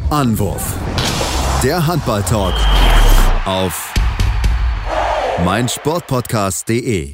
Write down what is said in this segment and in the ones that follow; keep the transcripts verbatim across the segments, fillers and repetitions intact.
Anwurf. Der Handball-Talk auf meinsportpodcast punkt de.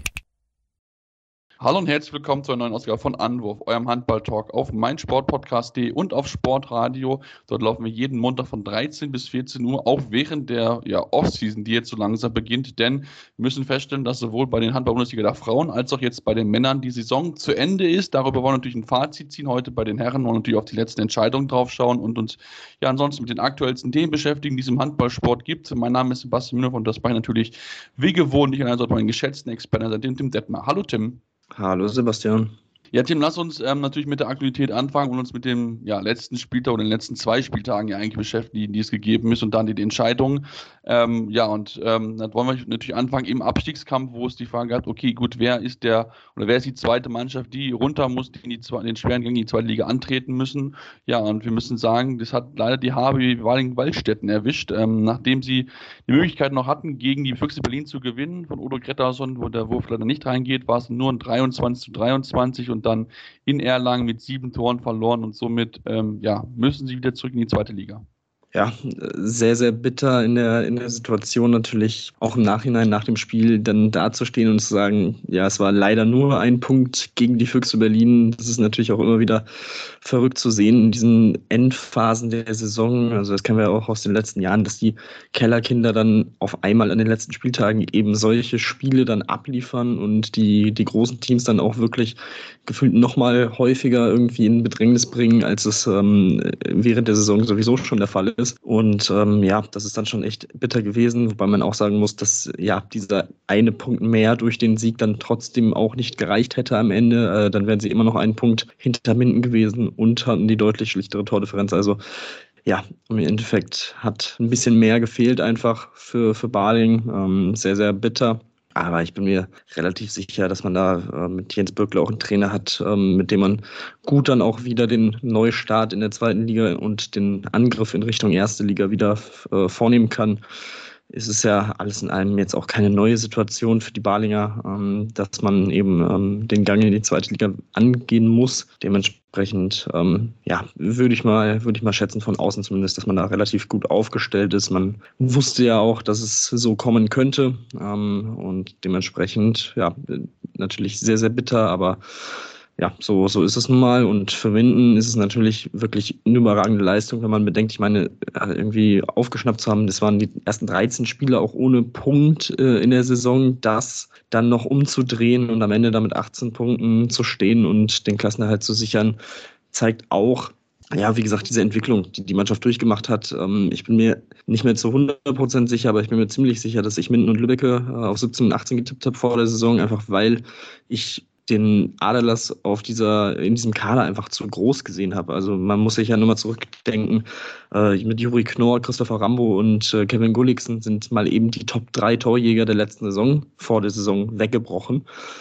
Hallo und herzlich willkommen zu einer neuen Ausgabe von Anwurf, eurem Handball-Talk auf meinsportpodcast punkt de und auf Sportradio. Dort laufen wir jeden Montag von dreizehn bis vierzehn Uhr, auch während der ja, Off-Season, die jetzt so langsam beginnt. Denn wir müssen feststellen, dass sowohl bei den Handball-Bundesliga der Frauen als auch jetzt bei den Männern die Saison zu Ende ist. Darüber wollen wir natürlich ein Fazit ziehen heute bei den Herren, wollen natürlich auf die letzten Entscheidungen drauf schauen und uns ja ansonsten mit den aktuellsten Themen beschäftigen, die es im Handballsport gibt. Mein Name ist Sebastian Müller und das war natürlich wie gewohnt nicht an einer meinen geschätzten Experten, den Tim Detmer. Hallo Tim. Hallo Sebastian. Ja, Tim, lass uns ähm, natürlich mit der Aktualität anfangen und uns mit dem ja, letzten Spieltag oder den letzten zwei Spieltagen ja eigentlich beschäftigen, die es gegeben ist und dann die, die Entscheidungen. Ähm, ja, und ähm, dann wollen wir natürlich anfangen im Abstiegskampf, wo es die Frage gab, okay, gut, wer ist der oder wer ist die zweite Mannschaft, die runter muss, die in die, in den schweren Gängen in die zweite Liga antreten müssen. Ja, und wir müssen sagen, das hat leider die H B Walling-Waldstätten erwischt, ähm, nachdem sie die Möglichkeit noch hatten, gegen die Füchse Berlin zu gewinnen, von Odo Gretterson, wo der Wurf leider nicht reingeht, war es nur ein dreiundzwanzig zu dreiundzwanzig und dann in Erlangen mit sieben Toren verloren und somit ähm, ja, müssen sie wieder zurück in die zweite Liga. Ja, sehr, sehr bitter in der, in der Situation natürlich, auch im Nachhinein nach dem Spiel dann dazustehen und zu sagen, ja, es war leider nur ein Punkt gegen die Füchse Berlin. Das ist natürlich auch immer wieder verrückt zu sehen in diesen Endphasen der Saison. Also das kennen wir auch aus den letzten Jahren, dass die Kellerkinder dann auf einmal an den letzten Spieltagen eben solche Spiele dann abliefern und die, die großen Teams dann auch wirklich gefühlt nochmal häufiger irgendwie in Bedrängnis bringen, als es ähm, während der Saison sowieso schon der Fall ist. Und ähm, ja, das ist dann schon echt bitter gewesen, wobei man auch sagen muss, dass ja dieser eine Punkt mehr durch den Sieg dann trotzdem auch nicht gereicht hätte am Ende. Äh, dann wären sie immer noch einen Punkt hinter Minden gewesen und hatten die deutlich schlechtere Tordifferenz. Also ja, im Endeffekt hat ein bisschen mehr gefehlt einfach für, für Baling. Ähm, sehr, sehr bitter. Aber ich bin mir relativ sicher, dass man da äh, mit Jens Bürkle auch einen Trainer hat, ähm, mit dem man gut dann auch wieder den Neustart in der zweiten Liga und den Angriff in Richtung erste Liga wieder äh, vornehmen kann. Es ist ja alles in allem jetzt auch keine neue Situation für die Balinger, ähm, dass man eben ähm, den Gang in die zweite Liga angehen muss. Dementsprechend, ähm, ja, würde ich mal, würde ich mal schätzen, von außen zumindest, dass man da relativ gut aufgestellt ist. Man wusste ja auch, dass es so kommen könnte, ähm, und dementsprechend, ja, natürlich sehr, sehr bitter, aber ja, so, so ist es nun mal. Und für Minden ist es natürlich wirklich eine überragende Leistung, wenn man bedenkt, ich meine, irgendwie aufgeschnappt zu haben, das waren die ersten dreizehn Spiele auch ohne Punkt äh, in der Saison, das dann noch umzudrehen und am Ende dann mit achtzehn Punkten zu stehen und den Klassenerhalt zu sichern, zeigt auch, ja, wie gesagt, diese Entwicklung, die die Mannschaft durchgemacht hat. Ähm, ich bin mir nicht mehr zu hundert Prozent sicher, aber ich bin mir ziemlich sicher, dass ich Minden und Lübbecke äh, auf siebzehn und achtzehn getippt habe vor der Saison, einfach weil ich den Aderlass auf dieser, in diesem Kader einfach zu groß gesehen habe. Also man muss sich ja nur mal zurückdenken, äh, mit Juri Knorr, Christopher Rambo und äh, Kevin Gulliksen sind mal eben die Top drei Torjäger der letzten Saison vor der Saison weggebrochen.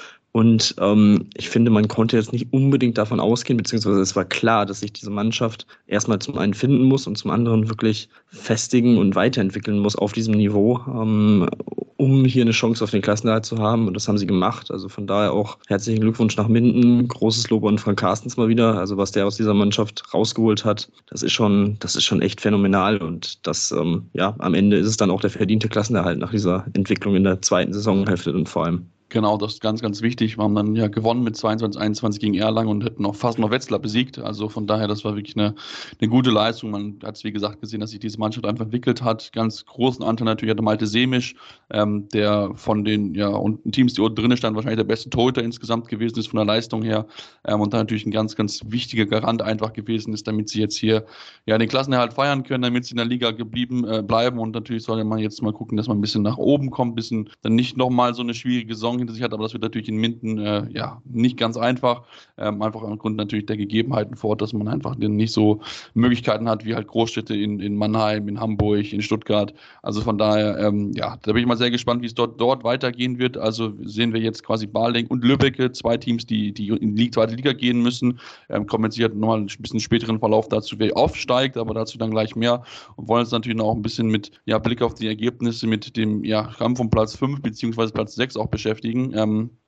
Und ähm, ich finde, man konnte jetzt nicht unbedingt davon ausgehen, beziehungsweise es war klar, dass sich diese Mannschaft erstmal zum einen finden muss und zum anderen wirklich festigen und weiterentwickeln muss auf diesem Niveau, ähm, um hier eine Chance auf den Klassenerhalt zu haben. Und das haben sie gemacht. Also von daher auch herzlichen Glückwunsch nach Minden. Großes Lob an Frank Carstens mal wieder. Also was der aus dieser Mannschaft rausgeholt hat, das ist schon, das ist schon echt phänomenal. Und das, ähm, ja, am Ende ist es dann auch der verdiente Klassenerhalt nach dieser Entwicklung in der zweiten Saisonhälfte und vor allem. Genau, das ist ganz, ganz wichtig. Wir haben dann ja gewonnen mit zweiundzwanzig einundzwanzig gegen Erlangen und hätten auch fast noch Wetzlar besiegt. Also von daher, das war wirklich eine, eine gute Leistung. Man hat es, wie gesagt, gesehen, dass sich diese Mannschaft einfach entwickelt hat. Ganz großen Anteil natürlich hatte Malte Semisch, ähm, der von den ja, unten Teams, die unten drin standen, wahrscheinlich der beste Torhüter insgesamt gewesen ist von der Leistung her. Ähm, und dann natürlich ein ganz, ganz wichtiger Garant einfach gewesen ist, damit sie jetzt hier ja den Klassenerhalt feiern können, damit sie in der Liga geblieben äh, bleiben. Und natürlich sollte man jetzt mal gucken, dass man ein bisschen nach oben kommt, ein bisschen dann nicht nochmal so eine schwierige Saison hinter sich hat, aber das wird natürlich in Minden äh, ja nicht ganz einfach, ähm, einfach aufgrund natürlich der Gegebenheiten vor Ort, dass man einfach nicht so Möglichkeiten hat wie halt Großstädte in, in Mannheim, in Hamburg, in Stuttgart. Also von daher, ähm, ja, da bin ich mal sehr gespannt, wie es dort, dort weitergehen wird. Also sehen wir jetzt quasi Baling und Lübbecke, zwei Teams, die, die in die zweite Liga gehen müssen. Ähm, kommen jetzt sicher nochmal ein bisschen späteren Verlauf dazu, wer aufsteigt, aber dazu dann gleich mehr und wollen uns natürlich auch ein bisschen mit ja, Blick auf die Ergebnisse mit dem ja, Kampf um Platz fünf beziehungsweise Platz sechs auch beschäftigen. Ähm,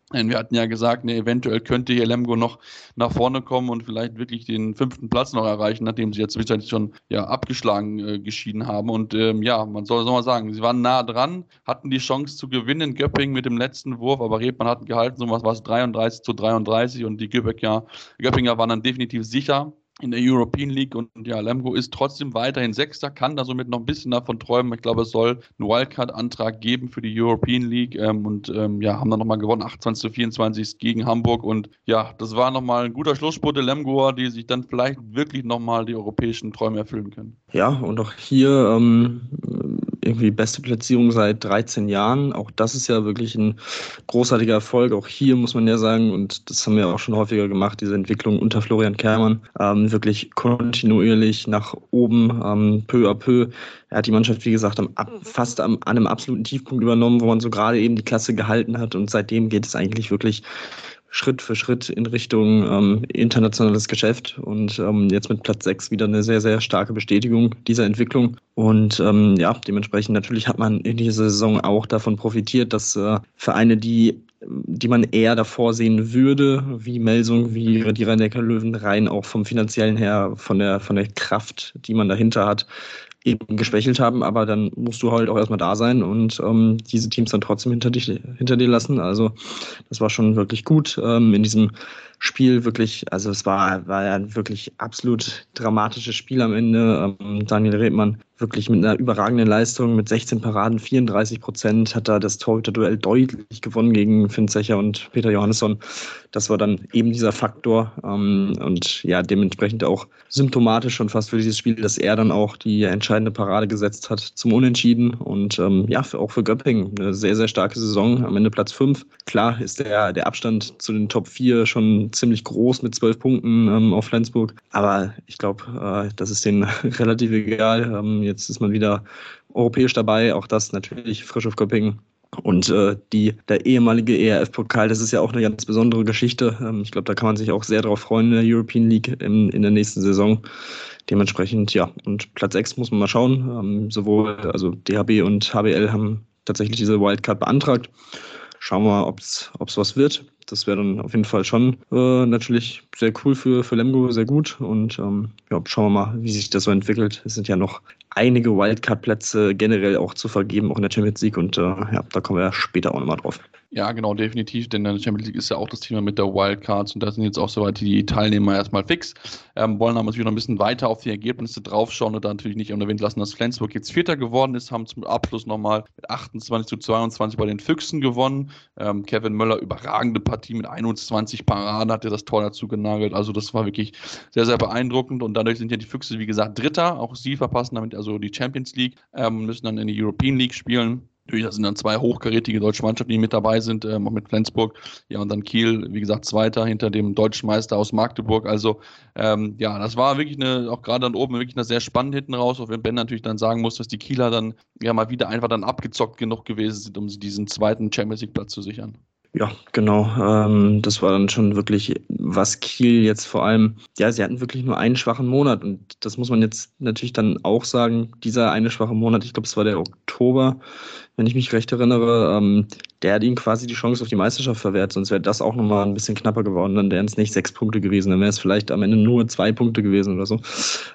Wir hatten ja gesagt, ne, eventuell könnte hier Lemgo noch nach vorne kommen und vielleicht wirklich den fünften Platz noch erreichen, nachdem sie jetzt zwischenzeitlich schon ja, abgeschlagen äh, geschieden haben. Und ähm, ja, man soll, soll mal sagen, sie waren nah dran, hatten die Chance zu gewinnen, Göppingen mit dem letzten Wurf, aber Rebmann hat gehalten, so was war es dreiunddreißig zu dreiunddreißig und die Göppinger, Göppinger waren dann definitiv sicher in der European League und ja, Lemgo ist trotzdem weiterhin Sechster, kann da somit noch ein bisschen davon träumen. Ich glaube, es soll einen Wildcard-Antrag geben für die European League ähm, und ähm, ja, haben dann nochmal gewonnen, achtundzwanzig zu vierundzwanzig gegen Hamburg und ja, das war nochmal ein guter Schlussspurt der Lemgoer, die sich dann vielleicht wirklich nochmal die europäischen Träume erfüllen können. Ja, und auch hier ähm, irgendwie beste Platzierung seit dreizehn Jahren. Auch das ist ja wirklich ein großartiger Erfolg. Auch hier muss man ja sagen, und das haben wir auch schon häufiger gemacht, diese Entwicklung unter Florian Kehrmann, ähm, wirklich kontinuierlich nach oben, ähm, peu à peu. Er hat die Mannschaft, wie gesagt, am, fast am, an einem absoluten Tiefpunkt übernommen, wo man so gerade eben die Klasse gehalten hat. Und seitdem geht es eigentlich wirklich Schritt für Schritt in Richtung ähm, internationales Geschäft und ähm, jetzt mit Platz sechs wieder eine sehr, sehr starke Bestätigung dieser Entwicklung. Und ähm, ja, dementsprechend natürlich hat man in dieser Saison auch davon profitiert, dass äh, Vereine, die die man eher davor sehen würde, wie Melsung, wie die Rhein-Neckar-Löwen, rein auch vom finanziellen her, von der, von der Kraft, die man dahinter hat, eben geschwächelt haben, aber dann musst du halt auch erstmal da sein und ähm, diese Teams dann trotzdem hinter, dich, hinter dir lassen. Also das war schon wirklich gut ähm, in diesem Spiel, wirklich, also es war, war ja ein wirklich absolut dramatisches Spiel am Ende. Ähm, Daniel Rebmann wirklich mit einer überragenden Leistung, mit sechzehn Paraden, vierunddreißig Prozent, hat da das Torhüter-Duell deutlich gewonnen gegen Finn Zecher und Peter Johannesson. Das war dann eben dieser Faktor ähm, und ja, dementsprechend auch symptomatisch schon fast für dieses Spiel, dass er dann auch die entscheidende Parade gesetzt hat zum Unentschieden und ähm, ja, für, auch für Göppingen eine sehr, sehr starke Saison, am Ende Platz fünf. Klar ist der, der Abstand zu den Top vier schon ziemlich groß mit zwölf Punkten ähm, auf Flensburg, aber ich glaube, äh, das ist denen relativ egal. Ähm, jetzt ist man wieder europäisch dabei, auch das natürlich frisch auf Göppingen. Und äh, die, der ehemalige E R F-Pokal, das ist ja auch eine ganz besondere Geschichte. Ähm, ich glaube, da kann man sich auch sehr drauf freuen in der European League in, in der nächsten Saison. Dementsprechend, ja, und Platz sechs muss man mal schauen. Ähm, sowohl, also D H B und H B L haben tatsächlich diese Wildcard beantragt. Schauen wir mal, ob es was wird. Das wäre dann auf jeden Fall schon äh, natürlich sehr cool für, für Lemgo, sehr gut. Und ähm, ja, schauen wir mal, wie sich das so entwickelt. Es sind ja noch einige Wildcard-Plätze generell auch zu vergeben, auch in der Champions League. Und äh, ja, da kommen wir ja später auch nochmal drauf. Ja, genau, definitiv, denn in der Champions League ist ja auch das Thema mit der Wildcards und da sind jetzt auch soweit die Teilnehmer erstmal fix. Ähm, wollen aber natürlich noch ein bisschen weiter auf die Ergebnisse draufschauen und da natürlich nicht unerwähnt lassen, dass Flensburg jetzt Vierter geworden ist, haben zum Abschluss nochmal mit achtundzwanzig zu zweiundzwanzig bei den Füchsen gewonnen. Ähm, Kevin Möller, überragende Partie mit einundzwanzig Paraden, hat er das Tor dazu genagelt, also das war wirklich sehr, sehr beeindruckend und dadurch sind ja die Füchse, wie gesagt, Dritter, auch sie verpassen damit also die Champions League, ähm, müssen dann in die European League spielen. Natürlich, das sind dann zwei hochkarätige deutsche Mannschaften, die mit dabei sind, ähm, auch mit Flensburg. Ja, und dann Kiel, wie gesagt, Zweiter hinter dem deutschen Meister aus Magdeburg. Also, ähm, ja, das war wirklich eine, auch gerade dann oben, wirklich eine sehr spannend hinten raus. Auch wenn Ben natürlich dann sagen muss, dass die Kieler dann ja mal wieder einfach dann abgezockt genug gewesen sind, um diesen zweiten Champions League Platz zu sichern. Ja, genau. Ähm, das war dann schon wirklich, was Kiel jetzt vor allem, ja, sie hatten wirklich nur einen schwachen Monat und das muss man jetzt natürlich dann auch sagen, dieser eine schwache Monat, ich glaube, es war der Oktober, wenn ich mich recht erinnere, ähm, der hat ihnen quasi die Chance auf die Meisterschaft verwehrt, sonst wäre das auch nochmal ein bisschen knapper geworden, dann wären es nicht sechs Punkte gewesen, dann wäre es vielleicht am Ende nur zwei Punkte gewesen oder so.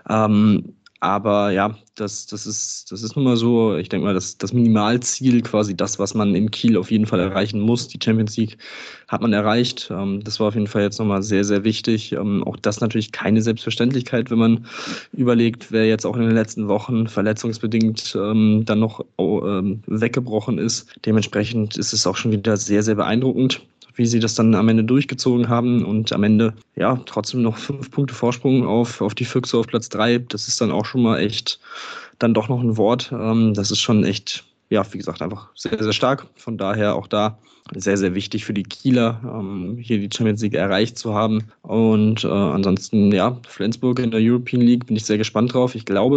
Ähm, Aber ja, das, das ist, das ist nun mal so. Ich denke mal, das, das Minimalziel, quasi das, was man in Kiel auf jeden Fall erreichen muss, die Champions League, hat man erreicht. Das war auf jeden Fall jetzt nochmal sehr, sehr wichtig. Auch das natürlich keine Selbstverständlichkeit, wenn man überlegt, wer jetzt auch in den letzten Wochen verletzungsbedingt dann noch weggebrochen ist. Dementsprechend ist es auch schon wieder sehr, sehr beeindruckend, wie sie das dann am Ende durchgezogen haben und am Ende ja trotzdem noch fünf Punkte Vorsprung auf, auf die Füchse auf Platz drei. Das ist dann auch schon mal echt dann doch noch ein Wort. Das ist schon echt, ja, wie gesagt, einfach sehr, sehr stark. Von daher auch da sehr, sehr wichtig für die Kieler, hier die Champions League erreicht zu haben. Und äh, ansonsten, ja, Flensburg in der European League bin ich sehr gespannt drauf. Ich glaube,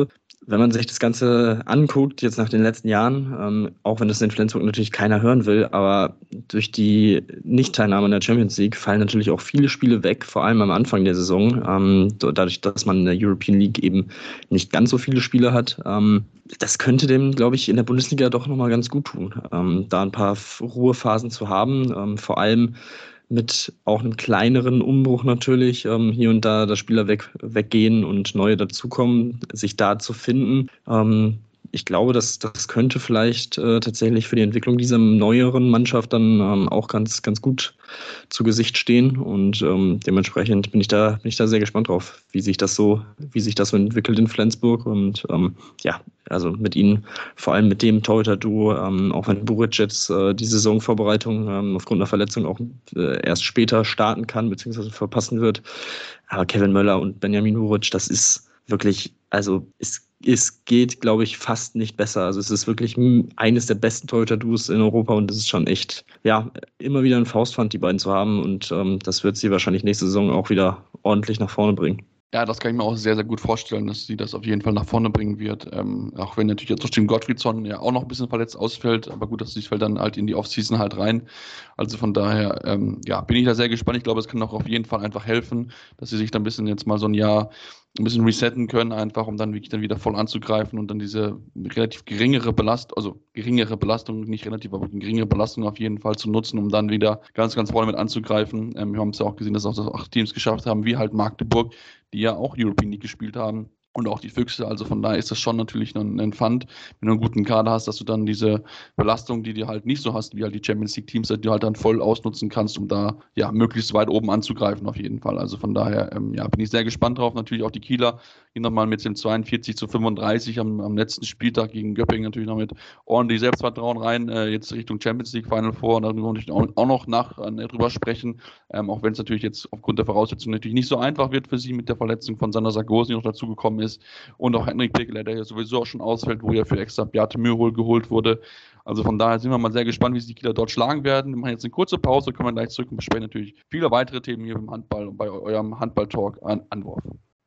wenn man sich das Ganze anguckt, jetzt nach den letzten Jahren, ähm, auch wenn das in Flensburg natürlich keiner hören will, aber durch die Nichtteilnahme in der Champions League fallen natürlich auch viele Spiele weg, vor allem am Anfang der Saison, ähm, dadurch, dass man in der European League eben nicht ganz so viele Spiele hat. Ähm, das könnte dem, glaube ich, in der Bundesliga doch nochmal ganz gut tun, ähm, da ein paar Ruhephasen zu haben, ähm, vor allem mit auch einem kleineren Umbruch natürlich, ähm, hier und da, dass Spieler weg, weggehen und neue dazukommen, sich da zu finden. Ähm, ich glaube, dass das könnte vielleicht äh, tatsächlich für die Entwicklung dieser neueren Mannschaft dann ähm, auch ganz, ganz gut zu Gesicht stehen. Und ähm, dementsprechend bin ich da, bin ich da sehr gespannt drauf, wie sich das so, wie sich das so entwickelt in Flensburg. Und ähm, ja, also mit ihnen, vor allem mit dem Torhüter-Duo, ähm, auch wenn Buric jetzt äh, die Saisonvorbereitung ähm, aufgrund einer Verletzung auch äh, erst später starten kann, beziehungsweise verpassen wird. Aber Kevin Möller und Benjamin Buric, das ist wirklich, also es, es geht, glaube ich, fast nicht besser. Also es ist wirklich eines der besten Torhüter-Duos in Europa und es ist schon echt, ja, immer wieder ein Faustpfand, die beiden zu haben und ähm, das wird sie wahrscheinlich nächste Saison auch wieder ordentlich nach vorne bringen. Ja, das kann ich mir auch sehr, sehr gut vorstellen, dass sie das auf jeden Fall nach vorne bringen wird. Ähm, auch wenn natürlich jetzt trotzdem Gottfriedson ja auch noch ein bisschen verletzt ausfällt, aber gut, das fällt dann halt in die Offseason halt rein. Also von daher, ähm, ja, bin ich da sehr gespannt. Ich glaube, es kann auch auf jeden Fall einfach helfen, dass sie sich da ein bisschen jetzt mal so ein Jahr ein bisschen resetten können, einfach um dann wirklich dann wieder voll anzugreifen und dann diese relativ geringere Belastung, also geringere Belastung, nicht relativ, aber eine geringere Belastung auf jeden Fall zu nutzen, um dann wieder ganz, ganz vorne mit anzugreifen. Ähm, wir haben es ja auch gesehen, dass auch das acht Teams geschafft haben, wie halt Magdeburg, die ja auch European League gespielt haben. Und auch die Füchse, also von daher ist das schon natürlich ein, ein Pfand, wenn du einen guten Kader hast, dass du dann diese Belastung, die du halt nicht so hast, wie halt die Champions League Teams, die du halt dann voll ausnutzen kannst, um da ja möglichst weit oben anzugreifen auf jeden Fall. Also von daher ähm, ja, bin ich sehr gespannt drauf. Natürlich auch die Kieler, die nochmal mit dem zweiundvierzig zu fünfunddreißig am, am letzten Spieltag gegen Göppingen natürlich noch mit ordentlich Selbstvertrauen rein, äh, jetzt Richtung Champions League Final Four und da können wir auch, auch noch nach, äh, drüber sprechen, ähm, auch wenn es natürlich jetzt aufgrund der Voraussetzungen natürlich nicht so einfach wird für sie mit der Verletzung von Sander Sargosen, die noch dazugekommen ist. Und auch Henrik Pekeler, der ja sowieso auch schon ausfällt, wo ja für extra Beate Mürhol geholt wurde. Also von daher sind wir mal sehr gespannt, wie sich die Kieler dort schlagen werden. Wir machen jetzt eine kurze Pause, kommen wir gleich zurück und besprechen natürlich viele weitere Themen hier beim Handball und bei eurem Handball-Talk an Anwurf.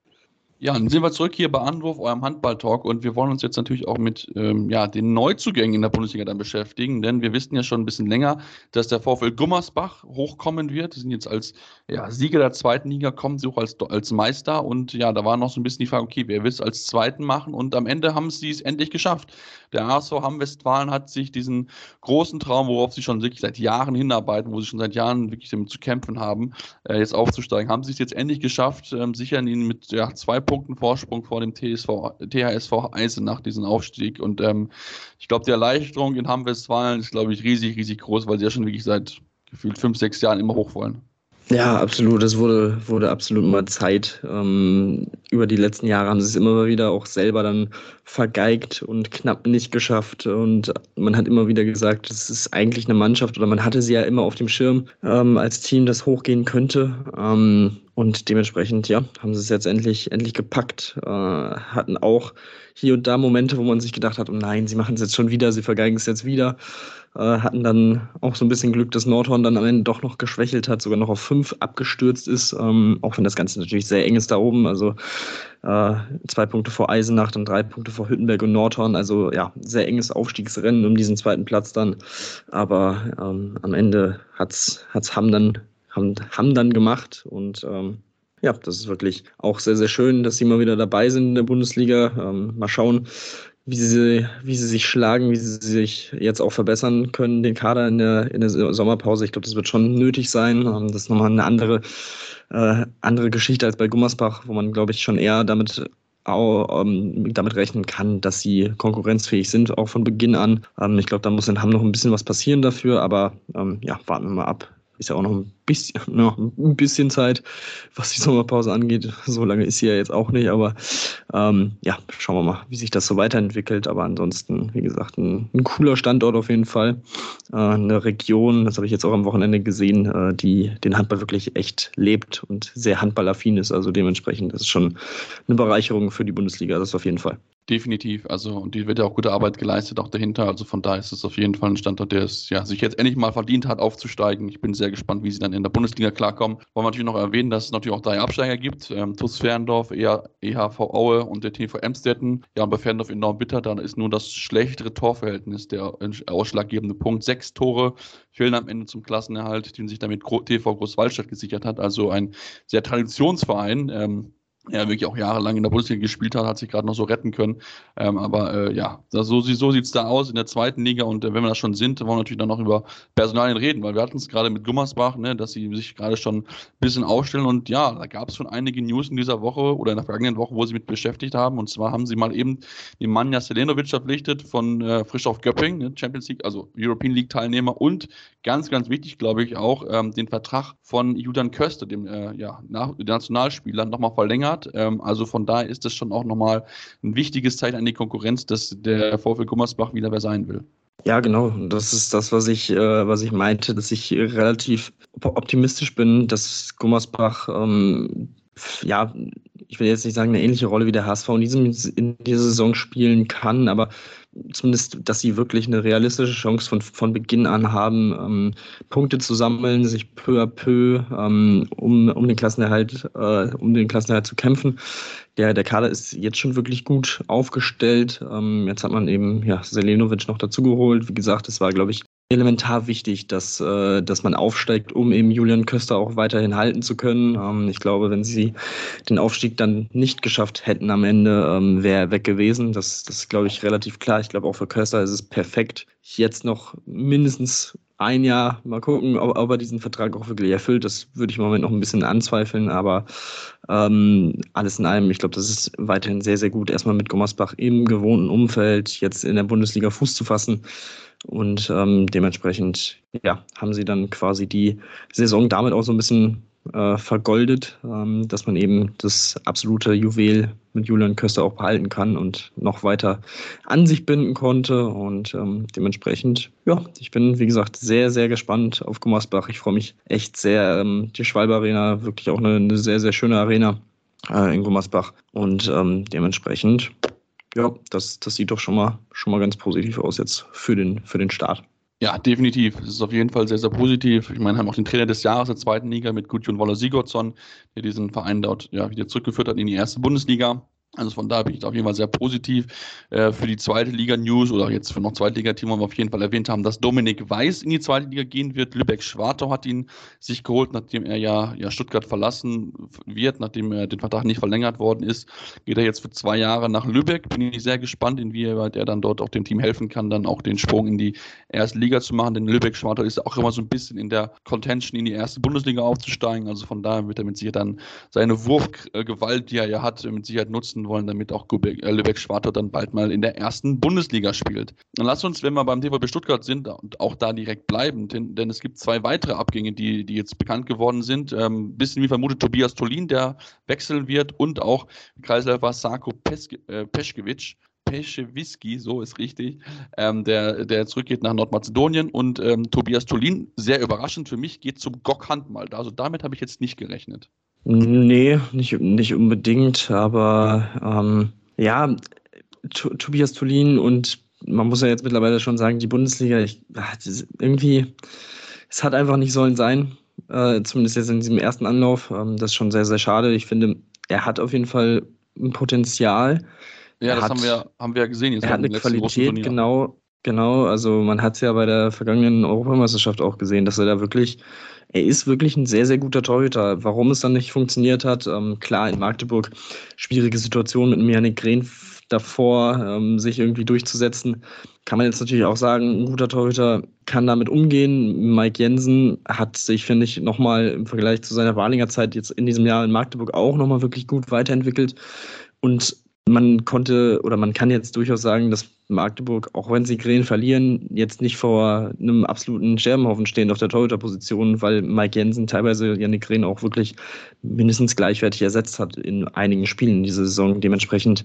Ja, dann sind wir zurück hier bei Anwurf, eurem Handball-Talk und wir wollen uns jetzt natürlich auch mit ähm, ja, den Neuzugängen in der Bundesliga dann beschäftigen, denn wir wissen ja schon ein bisschen länger, dass der VfL Gummersbach hochkommen wird. Die sind jetzt als ja, Sieger der zweiten Liga, kommen sie auch als, als Meister und ja, da war noch so ein bisschen die Frage, okay, wer will es als Zweiten machen und am Ende haben sie es endlich geschafft. Der A S V Hamm-Westfalen hat sich diesen großen Traum, worauf sie schon wirklich seit Jahren hinarbeiten, wo sie schon seit Jahren wirklich damit zu kämpfen haben, äh, jetzt aufzusteigen, haben sie es jetzt endlich geschafft, ähm, sichern ihn mit ja, zwei Punkten Vorsprung vor dem T S V, T H S V Eisenach, diesen Aufstieg. Und ähm, ich glaube, die Erleichterung in Hamm-Westfalen ist, glaube ich, riesig, riesig groß, weil sie ja schon wirklich seit gefühlt fünf, sechs Jahren immer hoch wollen. Ja, absolut. Es wurde, wurde absolut mal Zeit. Ähm, über die letzten Jahre haben sie es immer wieder auch selber dann vergeigt und knapp nicht geschafft. Und man hat immer wieder gesagt, es ist eigentlich eine Mannschaft oder man hatte sie ja immer auf dem Schirm ähm, als Team, das hochgehen könnte. Ähm, und dementsprechend, ja, haben sie es jetzt endlich, endlich gepackt. Äh, hatten auch hier und da Momente, wo man sich gedacht hat, oh nein, sie machen es jetzt schon wieder, sie vergeigen es jetzt wieder. Äh, hatten dann auch so ein bisschen Glück, dass Nordhorn dann am Ende doch noch geschwächelt hat, sogar noch auf fünf abgestürzt ist, ähm, auch wenn das Ganze natürlich sehr eng ist da oben, also äh, zwei Punkte vor Eisenach, dann drei Punkte vor Hüttenberg und Nordhorn, also ja, sehr enges Aufstiegsrennen um diesen zweiten Platz dann, aber ähm, am Ende hat's, hat's Hamm dann, haben, haben dann gemacht und ähm, ja, das ist wirklich auch sehr, sehr schön, dass sie mal wieder dabei sind in der Bundesliga. Ähm, mal schauen, wie sie, wie sie sich schlagen, wie sie sich jetzt auch verbessern können, den Kader in der, in der Sommerpause. Ich glaube, das wird schon nötig sein. Das ist nochmal eine andere, äh, andere Geschichte als bei Gummersbach, wo man, glaube ich, schon eher damit, auch, ähm, damit rechnen kann, dass sie konkurrenzfähig sind, auch von Beginn an. Ähm, ich glaube, da muss in Hamm noch ein bisschen was passieren dafür, aber ähm, ja, warten wir mal ab. Ist ja auch noch ein bisschen, noch ein bisschen Zeit, was die Sommerpause angeht. So lange ist sie ja jetzt auch nicht, aber ähm, ja, schauen wir mal, wie sich das so weiterentwickelt. Aber ansonsten, wie gesagt, ein, ein cooler Standort auf jeden Fall. Äh, eine Region, das habe ich jetzt auch am Wochenende gesehen, äh, die den Handball wirklich echt lebt und sehr handballaffin ist. Also dementsprechend, das ist schon eine Bereicherung für die Bundesliga, das auf jeden Fall. Definitiv, also und die wird ja auch gute Arbeit geleistet, auch dahinter. Also von daher ist es auf jeden Fall ein Standort, der es ja sich jetzt endlich mal verdient hat, aufzusteigen. Ich bin sehr gespannt, wie sie dann in der Bundesliga klarkommen. Wollen wir natürlich noch erwähnen, dass es natürlich auch drei Absteiger gibt. Ähm, T U S Ferndorf, E H V Aue und der T V Emstetten. Ja, und bei Ferndorf enorm bitter, da ist nur das schlechtere Torverhältnis der ausschlaggebende Punkt. Sechs Tore fehlen am Ende zum Klassenerhalt, den sich damit T V Großwaldstadt gesichert hat. Also ein sehr Traditionsverein. Ähm, ja, wirklich auch jahrelang in der Bundesliga gespielt hat, hat sich gerade noch so retten können. Ähm, aber äh, ja, das, so, so sieht es da aus in der zweiten Liga. Und äh, wenn wir da schon sind, wollen wir natürlich dann noch über Personalien reden, weil wir hatten es gerade mit Gummersbach, ne, dass sie sich gerade schon ein bisschen aufstellen. Und ja, da gab es schon einige News in dieser Woche oder in der vergangenen Woche, wo sie mit beschäftigt haben. Und zwar haben sie mal eben den Manja Selenovic verpflichtet von äh, Frisch auf Göpping, ne, Champions League, also European League Teilnehmer. Und ganz, ganz wichtig, glaube ich, auch ähm, den Vertrag von Julian Köster, dem äh, ja, nach, Nationalspieler, nochmal verlängert. Also von daher ist das schon auch nochmal ein wichtiges Zeichen an die Konkurrenz, dass der VfL Gummersbach wieder wer sein will. Ja, genau. Das ist das, was ich, äh, was ich meinte, dass ich relativ optimistisch bin, dass Gummersbach, ähm, ja, ich will jetzt nicht sagen, eine ähnliche Rolle wie der H S V in, diesem, in dieser Saison spielen kann, aber zumindest, dass sie wirklich eine realistische Chance von, von Beginn an haben, ähm, Punkte zu sammeln, sich peu à peu ähm, um, um den Klassenerhalt, äh, um den Klassenerhalt zu kämpfen. Der, der Kader ist jetzt schon wirklich gut aufgestellt. Ähm, jetzt hat man eben ja, Selenovic noch dazugeholt. Wie gesagt, es war, glaube ich, elementar wichtig, dass, äh, dass man aufsteigt, um eben Julian Köster auch weiterhin halten zu können. Ähm, ich glaube, wenn sie den Aufstieg dann nicht geschafft hätten am Ende, ähm, wäre er weg gewesen. Das, das ist, glaube ich, relativ klar. Ich glaube, auch für Köster ist es perfekt, jetzt noch mindestens ein Jahr, mal gucken, ob, ob er diesen Vertrag auch wirklich erfüllt. Das würde ich im Moment noch ein bisschen anzweifeln, aber ähm, alles in allem, ich glaube, das ist weiterhin sehr, sehr gut, erstmal mit Gummersbach im gewohnten Umfeld jetzt in der Bundesliga Fuß zu fassen. Und ähm, dementsprechend ja, haben sie dann quasi die Saison damit auch so ein bisschen äh, vergoldet, ähm, dass man eben das absolute Juwel mit Julian Köster auch behalten kann und noch weiter an sich binden konnte. Und ähm, dementsprechend, ja, ich bin, wie gesagt, sehr, sehr gespannt auf Gummersbach. Ich freue mich echt sehr. Ähm, die Schwalbe Arena, wirklich auch eine, eine sehr, sehr schöne Arena äh, in Gummersbach. Und ähm, dementsprechend ja, das, das sieht doch schon mal, schon mal ganz positiv aus jetzt für den, für den Start. Ja, definitiv. Es ist auf jeden Fall sehr, sehr positiv. Ich meine, wir haben auch den Trainer des Jahres der zweiten Liga mit Gudjon Woller Sigurdsson, der diesen Verein dort ja, wieder zurückgeführt hat in die erste Bundesliga. Also von daher bin ich auf jeden Fall sehr positiv. Äh, für die zweite Liga-News oder jetzt für noch Zweitliga-Team, wollen wir auf jeden Fall erwähnt haben, dass Dominik Weiß in die zweite Liga gehen wird. Lübeck-Schwartau hat ihn sich geholt, nachdem er ja, ja Stuttgart verlassen wird, nachdem er den Vertrag nicht verlängert worden ist. Geht er jetzt für zwei Jahre nach Lübeck. Bin ich sehr gespannt, inwieweit er dann dort auch dem Team helfen kann, dann auch den Sprung in die erste Liga zu machen. Denn Lübeck-Schwartau ist auch immer so ein bisschen in der Contention, in die erste Bundesliga aufzusteigen. Also von daher wird er mit Sicherheit dann seine Wurfgewalt, die er ja hat, mit Sicherheit nutzen wollen, damit auch Lübeck-Schwartau dann bald mal in der ersten Bundesliga spielt. Dann lass uns, wenn wir beim T V B Stuttgart sind, und auch da direkt bleiben, denn, denn es gibt zwei weitere Abgänge, die, die jetzt bekannt geworden sind. Ein ähm, bisschen wie vermutet Tobias Tolin, der wechseln wird, und auch Kreisläufer Sarko Peske, äh, Peschkewitsch. Peschewiski, so ist richtig, ähm, der, der zurückgeht nach Nordmazedonien, und ähm, Tobias Tolin, sehr überraschend für mich, geht zum G O K Handball. Also damit habe ich jetzt nicht gerechnet. Nee, nicht, nicht unbedingt, aber ähm, ja, T- Tobias Tolin, und man muss ja jetzt mittlerweile schon sagen, die Bundesliga, ich, irgendwie, es hat einfach nicht sollen sein, äh, zumindest jetzt in diesem ersten Anlauf. Ähm, das ist schon sehr, sehr schade. Ich finde, er hat auf jeden Fall ein Potenzial. Ja, er das hat, haben wir, haben wir ja gesehen. Jetzt er hat eine Qualität, genau, genau. Also man hat es ja bei der vergangenen Europameisterschaft auch gesehen, dass er da wirklich, er ist wirklich ein sehr, sehr guter Torhüter. Warum es dann nicht funktioniert hat, ähm, klar, in Magdeburg schwierige Situation mit Janik Green davor, ähm, sich irgendwie durchzusetzen. Kann man jetzt natürlich auch sagen, ein guter Torhüter kann damit umgehen. Mike Jensen hat sich, finde ich, nochmal im Vergleich zu seiner Walinger Zeit jetzt in diesem Jahr in Magdeburg auch nochmal wirklich gut weiterentwickelt. Und man konnte oder man kann jetzt durchaus sagen, dass Magdeburg, auch wenn sie Green verlieren, jetzt nicht vor einem absoluten Scherbenhaufen stehen auf der Torhüterposition, weil Mike Jensen teilweise Janik Green auch wirklich mindestens gleichwertig ersetzt hat in einigen Spielen in dieser Saison. Dementsprechend,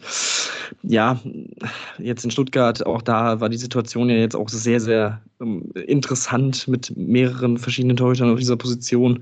ja, jetzt in Stuttgart, auch da war die Situation ja jetzt auch sehr, sehr ähm, interessant mit mehreren verschiedenen Torhütern auf dieser Position,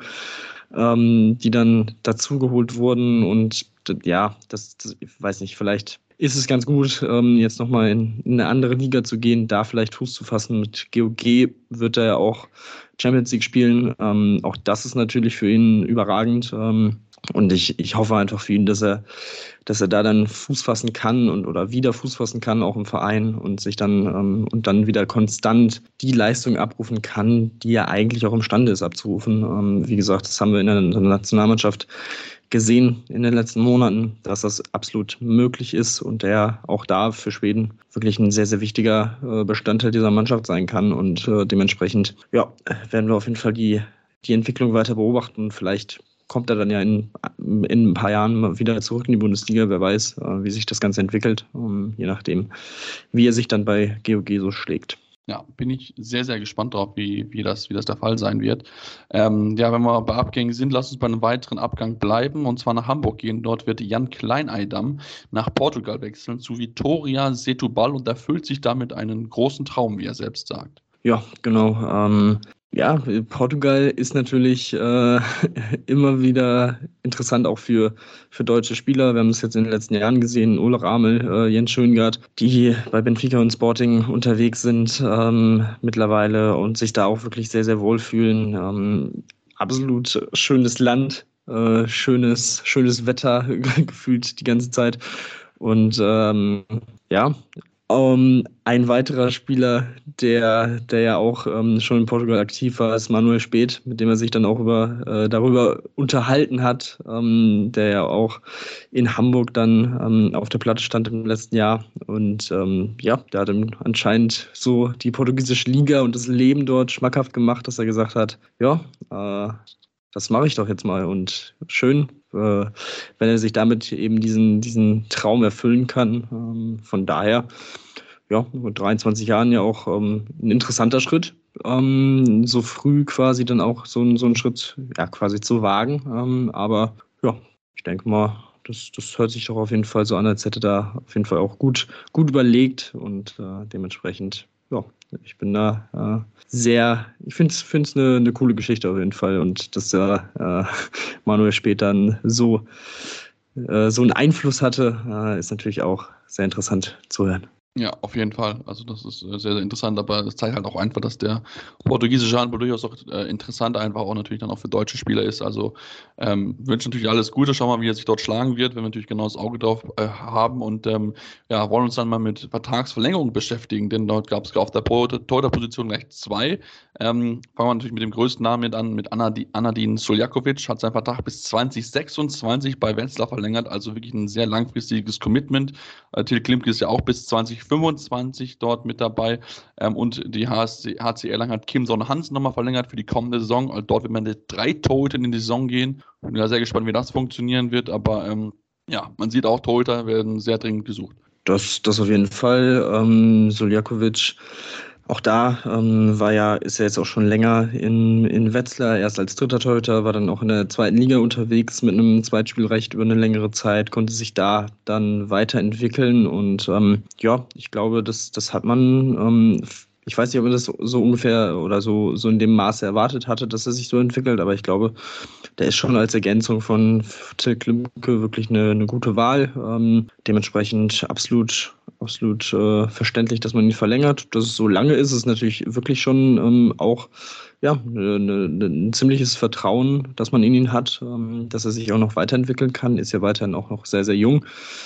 ähm, die dann dazugeholt wurden, und ja, das, das, ich weiß nicht, vielleicht ist es ganz gut, ähm, jetzt nochmal in, in eine andere Liga zu gehen, da vielleicht Fuß zu fassen. Mit G O G wird er ja auch Champions League spielen. Ähm, auch das ist natürlich für ihn überragend. Ähm, und ich, ich hoffe einfach für ihn, dass er, dass er da dann Fuß fassen kann und oder wieder Fuß fassen kann, auch im Verein und sich dann ähm, und dann wieder konstant die Leistung abrufen kann, die er eigentlich auch imstande ist abzurufen. Ähm, wie gesagt, das haben wir in der, in der Nationalmannschaft gesehen in den letzten Monaten, dass das absolut möglich ist und er auch da für Schweden wirklich ein sehr, sehr wichtiger äh, Bestandteil dieser Mannschaft sein kann. Und äh, dementsprechend ja, werden wir auf jeden Fall die, die Entwicklung weiter beobachten. Und vielleicht kommt er dann ja in, in ein paar Jahren mal wieder zurück in die Bundesliga. Wer weiß, äh, wie sich das Ganze entwickelt, um, je nachdem, wie er sich dann bei G O G so schlägt. Ja, bin ich sehr, sehr gespannt drauf, wie, wie, das, wie das der Fall sein wird. Ähm, ja, wenn wir bei Abgängen sind, lass uns bei einem weiteren Abgang bleiben und zwar nach Hamburg gehen. Dort wird Jan Kleineidam nach Portugal wechseln zu Vitória Setúbal und erfüllt sich damit einen großen Traum, wie er selbst sagt. Ja, genau. Ähm, ja, Portugal ist natürlich äh, immer wieder interessant auch für, für deutsche Spieler. Wir haben es jetzt in den letzten Jahren gesehen, Ole Ramel, äh, Jens Schöngard, die bei Benfica und Sporting unterwegs sind ähm, mittlerweile und sich da auch wirklich sehr, sehr wohlfühlen. Ähm, absolut schönes Land, äh, schönes, schönes Wetter gefühlt die ganze Zeit. Und ähm, ja, Um, ein weiterer Spieler, der, der ja auch ähm, schon in Portugal aktiv war, ist Manuel Späth, mit dem er sich dann auch über, äh, darüber unterhalten hat, ähm, der ja auch in Hamburg dann ähm, auf der Platte stand im letzten Jahr. Und ähm, ja, der hat ihm anscheinend so die portugiesische Liga und das Leben dort schmackhaft gemacht, dass er gesagt hat, ja, äh, das mache ich doch jetzt mal und schön, äh, wenn er sich damit eben diesen, diesen Traum erfüllen kann. Ähm, von daher, ja, mit dreiundzwanzig Jahren ja auch ähm, ein interessanter Schritt, ähm, so früh quasi dann auch so, so einen Schritt ja, quasi zu wagen. Ähm, aber ja, ich denke mal, das, das hört sich doch auf jeden Fall so an, als hätte da auf jeden Fall auch gut, gut überlegt und äh, dementsprechend, ja, ich bin da äh, sehr, ich finde es eine, eine coole Geschichte auf jeden Fall und dass der äh, Manuel Späth dann so, äh, so einen Einfluss hatte, äh, ist natürlich auch sehr interessant zu hören. Ja, auf jeden Fall. Also das ist sehr, sehr interessant, aber das zeigt halt auch einfach, dass der portugiesische Handball durchaus auch äh, interessant einfach auch natürlich dann auch für deutsche Spieler ist. Also ähm, wünsche natürlich alles Gute, schauen wir mal, wie er sich dort schlagen wird, wenn wir natürlich genau das Auge drauf äh, haben und ähm, ja, wollen uns dann mal mit Vertragsverlängerung beschäftigen, denn dort gab es auf der Torhüter-Position gleich zwei. Ähm, fangen wir natürlich mit dem größten Namen mit an, mit Anadi, Anadin Suljakovic, hat seinen Vertrag bis zwanzig sechsundzwanzig bei Wetzlar verlängert, also wirklich ein sehr langfristiges Commitment. Äh, Till Klimke ist ja auch bis zwanzig fünfundzwanzig dort mit dabei. Ähm, und die H C Erlangen hat Kim Sonne-Hansen nochmal verlängert für die kommende Saison. Also dort wird man mit drei Torhütern in die Saison gehen. Ich bin ja sehr gespannt, wie das funktionieren wird. Aber ähm, ja, man sieht auch, Torhüter werden sehr dringend gesucht. Das, das auf jeden Fall. Ähm, Suljakovic, auch da ähm, war ja, ist er jetzt auch schon länger in, in Wetzlar, erst als dritter Torhüter, war dann auch in der zweiten Liga unterwegs mit einem Zweitspielrecht über eine längere Zeit, konnte sich da dann weiterentwickeln und ähm, ja, ich glaube, das, das hat man, ähm, ich weiß nicht, ob man das so ungefähr oder so, so in dem Maße erwartet hatte, dass er sich so entwickelt, aber ich glaube, der ist schon als Ergänzung von Till Klimke wirklich eine, eine gute Wahl, ähm, dementsprechend absolut Absolut äh, verständlich, dass man ihn verlängert. Dass es so lange ist, ist natürlich wirklich schon ähm, auch ja, ne, ne, ein ziemliches Vertrauen, dass man in ihn hat, ähm, dass er sich auch noch weiterentwickeln kann. Ist ja weiterhin auch noch sehr, sehr jung.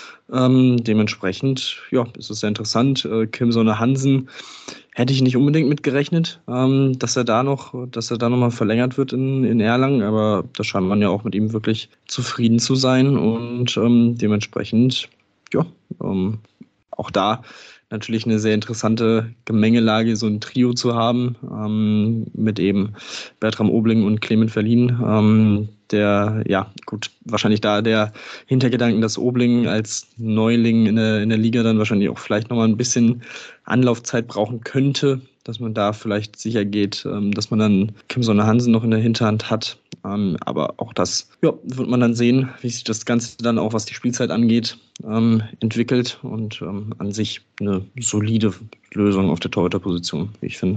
Ähm, dementsprechend ja, ist es sehr interessant. Äh, Kim Sonne-Hansen hätte ich nicht unbedingt mitgerechnet, ähm, dass er da noch, dass er da nochmal verlängert wird in, in Erlangen, aber da scheint man ja auch mit ihm wirklich zufrieden zu sein und ähm, dementsprechend ja, ähm, auch da natürlich eine sehr interessante Gemengelage, so ein Trio zu haben, ähm, mit eben Bertram Obling und Clement Verlin. Ähm, der, ja, gut, wahrscheinlich da der Hintergedanken, dass Obling als Neuling in der, in der Liga dann wahrscheinlich auch vielleicht nochmal ein bisschen Anlaufzeit brauchen könnte, dass man da vielleicht sicher geht, ähm, dass man dann Kim Sonne-Hansen noch in der Hinterhand hat. Ähm, aber auch das ja, wird man dann sehen, wie sich das Ganze dann auch, was die Spielzeit angeht, ähm, entwickelt und ähm, an sich eine solide Lösung auf der Torhüterposition, wie ich finde.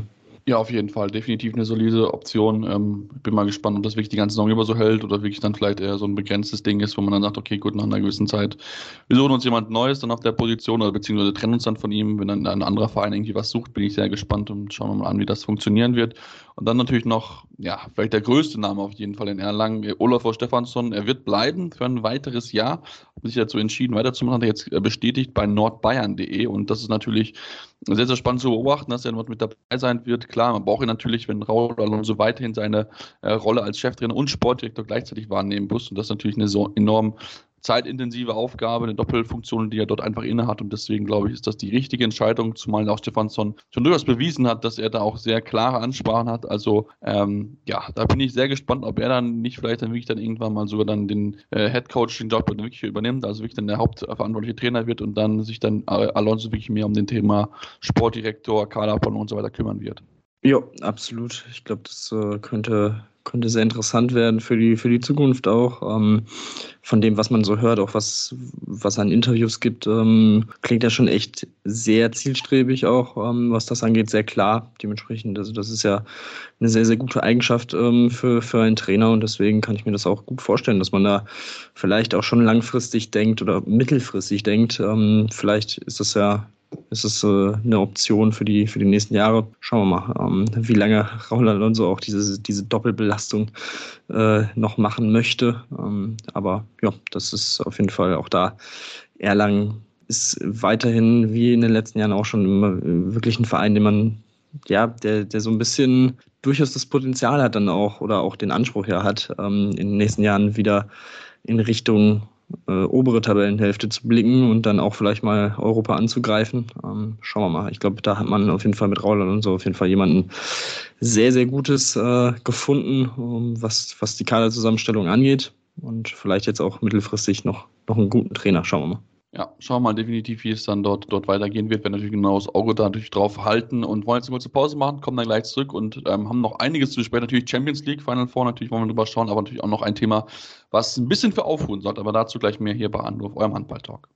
Ja, auf jeden Fall. Definitiv eine solide Option. Ähm, bin mal gespannt, ob das wirklich die ganze Saison über so hält oder wirklich dann vielleicht eher so ein begrenztes Ding ist, wo man dann sagt, okay, gut, nach einer gewissen Zeit, wir suchen uns jemand Neues dann auf der Position oder beziehungsweise trennen uns dann von ihm. Wenn dann ein anderer Verein irgendwie was sucht, bin ich sehr gespannt und schauen wir mal an, wie das funktionieren wird. Und dann natürlich noch, ja, vielleicht der größte Name auf jeden Fall in Erlangen, äh, Olafur Stefansson. Er wird bleiben für ein weiteres Jahr. Hat sich dazu entschieden, weiterzumachen, hat er jetzt äh, bestätigt bei nordbayern punkt de. Und das ist natürlich sehr, sehr spannend zu beobachten, dass er dort mit dabei sein wird. Klar, man braucht ihn natürlich, wenn Raul Alonso weiterhin seine äh, Rolle als Cheftrainer und Sportdirektor gleichzeitig wahrnehmen muss. Und das ist natürlich eine so enorm zeitintensive Aufgabe, eine Doppelfunktion, die er dort einfach innehat. Und deswegen glaube ich, ist das die richtige Entscheidung, zumal auch Stefansson schon durchaus bewiesen hat, dass er da auch sehr klare Ansprachen hat. Also ähm, ja, da bin ich sehr gespannt, ob er dann nicht vielleicht dann wirklich dann irgendwann mal sogar dann den äh, Head-Coach-Job wirklich übernimmt, also wirklich dann der hauptverantwortliche Trainer wird und dann sich dann Alonso wirklich mehr um den Thema Sportdirektor, Kaderplanung und so weiter kümmern wird. Ja, absolut. Ich glaube, das äh, könnte, könnte sehr interessant werden für die, für die Zukunft auch. Ähm, von dem, was man so hört, auch was, was an Interviews gibt, ähm, klingt ja schon echt sehr zielstrebig auch, ähm, was das angeht, sehr klar. Dementsprechend, also das ist ja eine sehr, sehr gute Eigenschaft ähm, für, für einen Trainer und deswegen kann ich mir das auch gut vorstellen, dass man da vielleicht auch schon langfristig denkt oder mittelfristig denkt. Ähm, vielleicht ist das ja ist es äh, eine Option für die, für die nächsten Jahre. Schauen wir mal, ähm, wie lange Raul Alonso auch diese, diese Doppelbelastung äh, noch machen möchte. Ähm, aber ja, das ist auf jeden Fall auch da. Erlangen ist weiterhin, wie in den letzten Jahren auch schon, immer wirklich ein Verein, den man, ja, der, der so ein bisschen durchaus das Potenzial hat dann auch oder auch den Anspruch ja hat, ähm, in den nächsten Jahren wieder in Richtung Äh, obere Tabellenhälfte zu blicken und dann auch vielleicht mal Europa anzugreifen. Ähm, schauen wir mal. Ich glaube, da hat man auf jeden Fall mit Raul und so auf jeden Fall jemanden sehr, sehr Gutes äh, gefunden, um, was, was die Kaderzusammenstellung angeht und vielleicht jetzt auch mittelfristig noch, noch einen guten Trainer. Schauen wir mal. Ja, schauen wir mal definitiv, wie es dann dort, dort weitergehen wird. Wir werden natürlich genau das Auge da natürlich drauf halten und wollen jetzt eine kurze Pause machen, kommen dann gleich zurück und ähm, haben noch einiges zu besprechen. Natürlich Champions League, Final Four, natürlich wollen wir drüber schauen, aber natürlich auch noch ein Thema, was ein bisschen für Aufruhen sorgt, aber dazu gleich mehr hier bei Anruf, eurem Handball-Talk.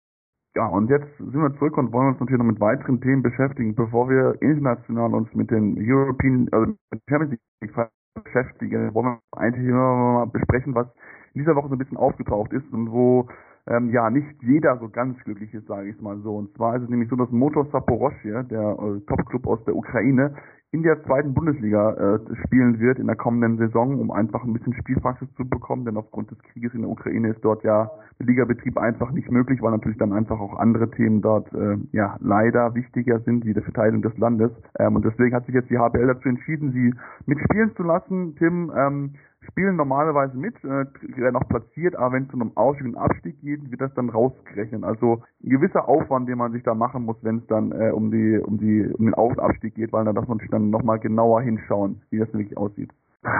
Ja, und jetzt sind wir zurück und wollen uns natürlich noch mit weiteren Themen beschäftigen, bevor wir international uns mit den European, also mit Champions League beschäftigen, wollen wir ein Thema mal besprechen, was in dieser Woche so ein bisschen aufgetaucht ist und wo ähm, ja nicht jeder so ganz glücklich ist, sage ich mal so. Und zwar ist es nämlich so, dass Motor Saporoschje, der äh, Top-Club aus der Ukraine, in der zweiten Bundesliga äh, spielen wird in der kommenden Saison, um einfach ein bisschen Spielpraxis zu bekommen, denn aufgrund des Krieges in der Ukraine ist dort ja der Ligabetrieb einfach nicht möglich, weil natürlich dann einfach auch andere Themen dort äh, ja leider wichtiger sind, wie die Verteidigung des Landes. Ähm, und deswegen hat sich jetzt die H B L dazu entschieden, sie mitspielen zu lassen. Tim, ähm, spielen normalerweise mit, äh, werden auch platziert, aber wenn es zu einem Aufstieg und Abstieg geht, wird das dann rausgerechnet. Also ein gewisser Aufwand, den man sich da machen muss, wenn es dann äh, um die um die um den Auf- und Abstieg geht, weil dann darf man sich dann nochmal genauer hinschauen, wie das wirklich aussieht.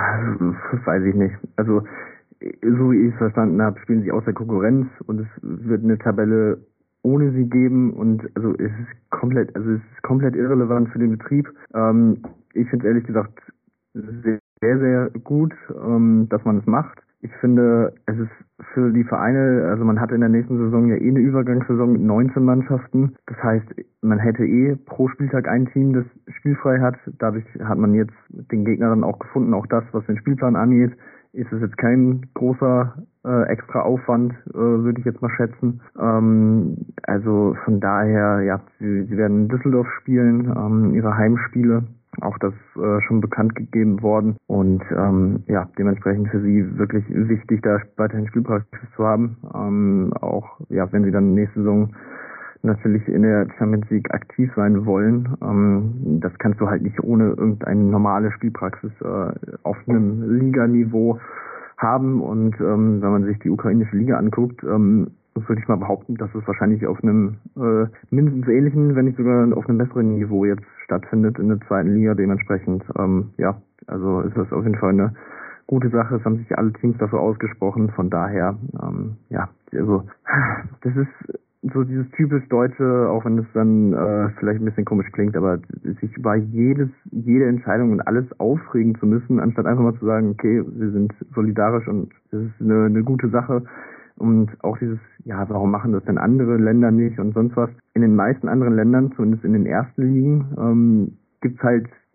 Das weiß ich nicht. Also so wie ich es verstanden habe, spielen sie aus der Konkurrenz und es wird eine Tabelle ohne sie geben und also es ist komplett, also es ist komplett irrelevant für den Betrieb. Ähm, ich finde es ehrlich gesagt sehr sehr, sehr gut, ähm, dass man es macht. Ich finde, es ist für die Vereine, also man hatte in der nächsten Saison ja eh eine Übergangssaison mit neunzehn Mannschaften. Das heißt, man hätte eh pro Spieltag ein Team, das spielfrei hat. Dadurch hat man jetzt den Gegner dann auch gefunden, auch das, was den Spielplan angeht. Ist es jetzt kein großer äh, extra Aufwand, äh, würde ich jetzt mal schätzen. Ähm, also von daher, ja, sie, sie werden in Düsseldorf spielen, ähm, ihre Heimspiele. Auch das äh, schon bekannt gegeben worden und ähm, ja, dementsprechend für sie wirklich wichtig, da weiterhin Spielpraxis zu haben. Ähm, auch ja, wenn sie dann nächste Saison natürlich in der Champions League aktiv sein wollen, ähm, das kannst du halt nicht ohne irgendeine normale Spielpraxis äh, auf einem Liganiveau haben. Und ähm, wenn man sich die ukrainische Liga anguckt, ähm, würde ich mal behaupten, dass es wahrscheinlich auf einem äh, mindestens ähnlichen, wenn nicht sogar auf einem besseren Niveau jetzt stattfindet in der zweiten Liga. Dementsprechend, ähm, ja, also ist das auf jeden Fall eine gute Sache. Es haben sich alle Teams dafür ausgesprochen. Von daher, ähm, ja, also das ist so dieses typisch Deutsche, auch wenn es dann äh, vielleicht ein bisschen komisch klingt, aber sich über jedes, jede Entscheidung und alles aufregen zu müssen, anstatt einfach mal zu sagen, okay, wir sind solidarisch und das ist eine, eine gute Sache. Und auch dieses, ja, warum machen das denn andere Länder nicht und sonst was. In den meisten anderen Ländern, zumindest in den ersten Ligen, ähm, gibt's halt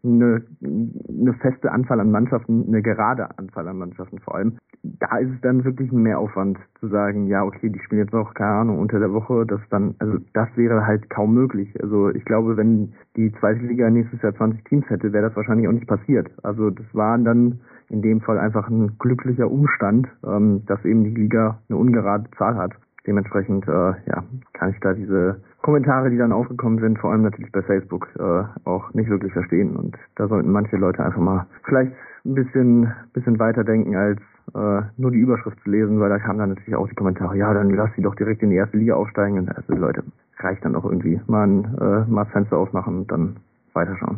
eine, eine feste Anzahl an Mannschaften, eine gerade Anzahl an Mannschaften vor allem. Da ist es dann wirklich ein Mehraufwand zu sagen, ja, okay, die spielen jetzt noch, keine Ahnung, unter der Woche, das dann, also das wäre halt kaum möglich. Also ich glaube, wenn die zweite Liga nächstes Jahr zwanzig Teams hätte, wäre das wahrscheinlich auch nicht passiert. Also das waren dann in dem Fall einfach ein glücklicher Umstand, ähm, dass eben die Liga eine ungerade Zahl hat. Dementsprechend, äh, ja, kann ich da diese Kommentare, die dann aufgekommen sind, vor allem natürlich bei Facebook, äh, auch nicht wirklich verstehen. Und da sollten manche Leute einfach mal vielleicht ein bisschen, bisschen weiter denken, als äh, nur die Überschrift zu lesen, weil da kamen dann natürlich auch die Kommentare, ja, dann lass sie doch direkt in die erste Liga aufsteigen. Und also Leute, reicht dann auch irgendwie. Mal ein äh, mal das Fenster aufmachen und dann weiterschauen.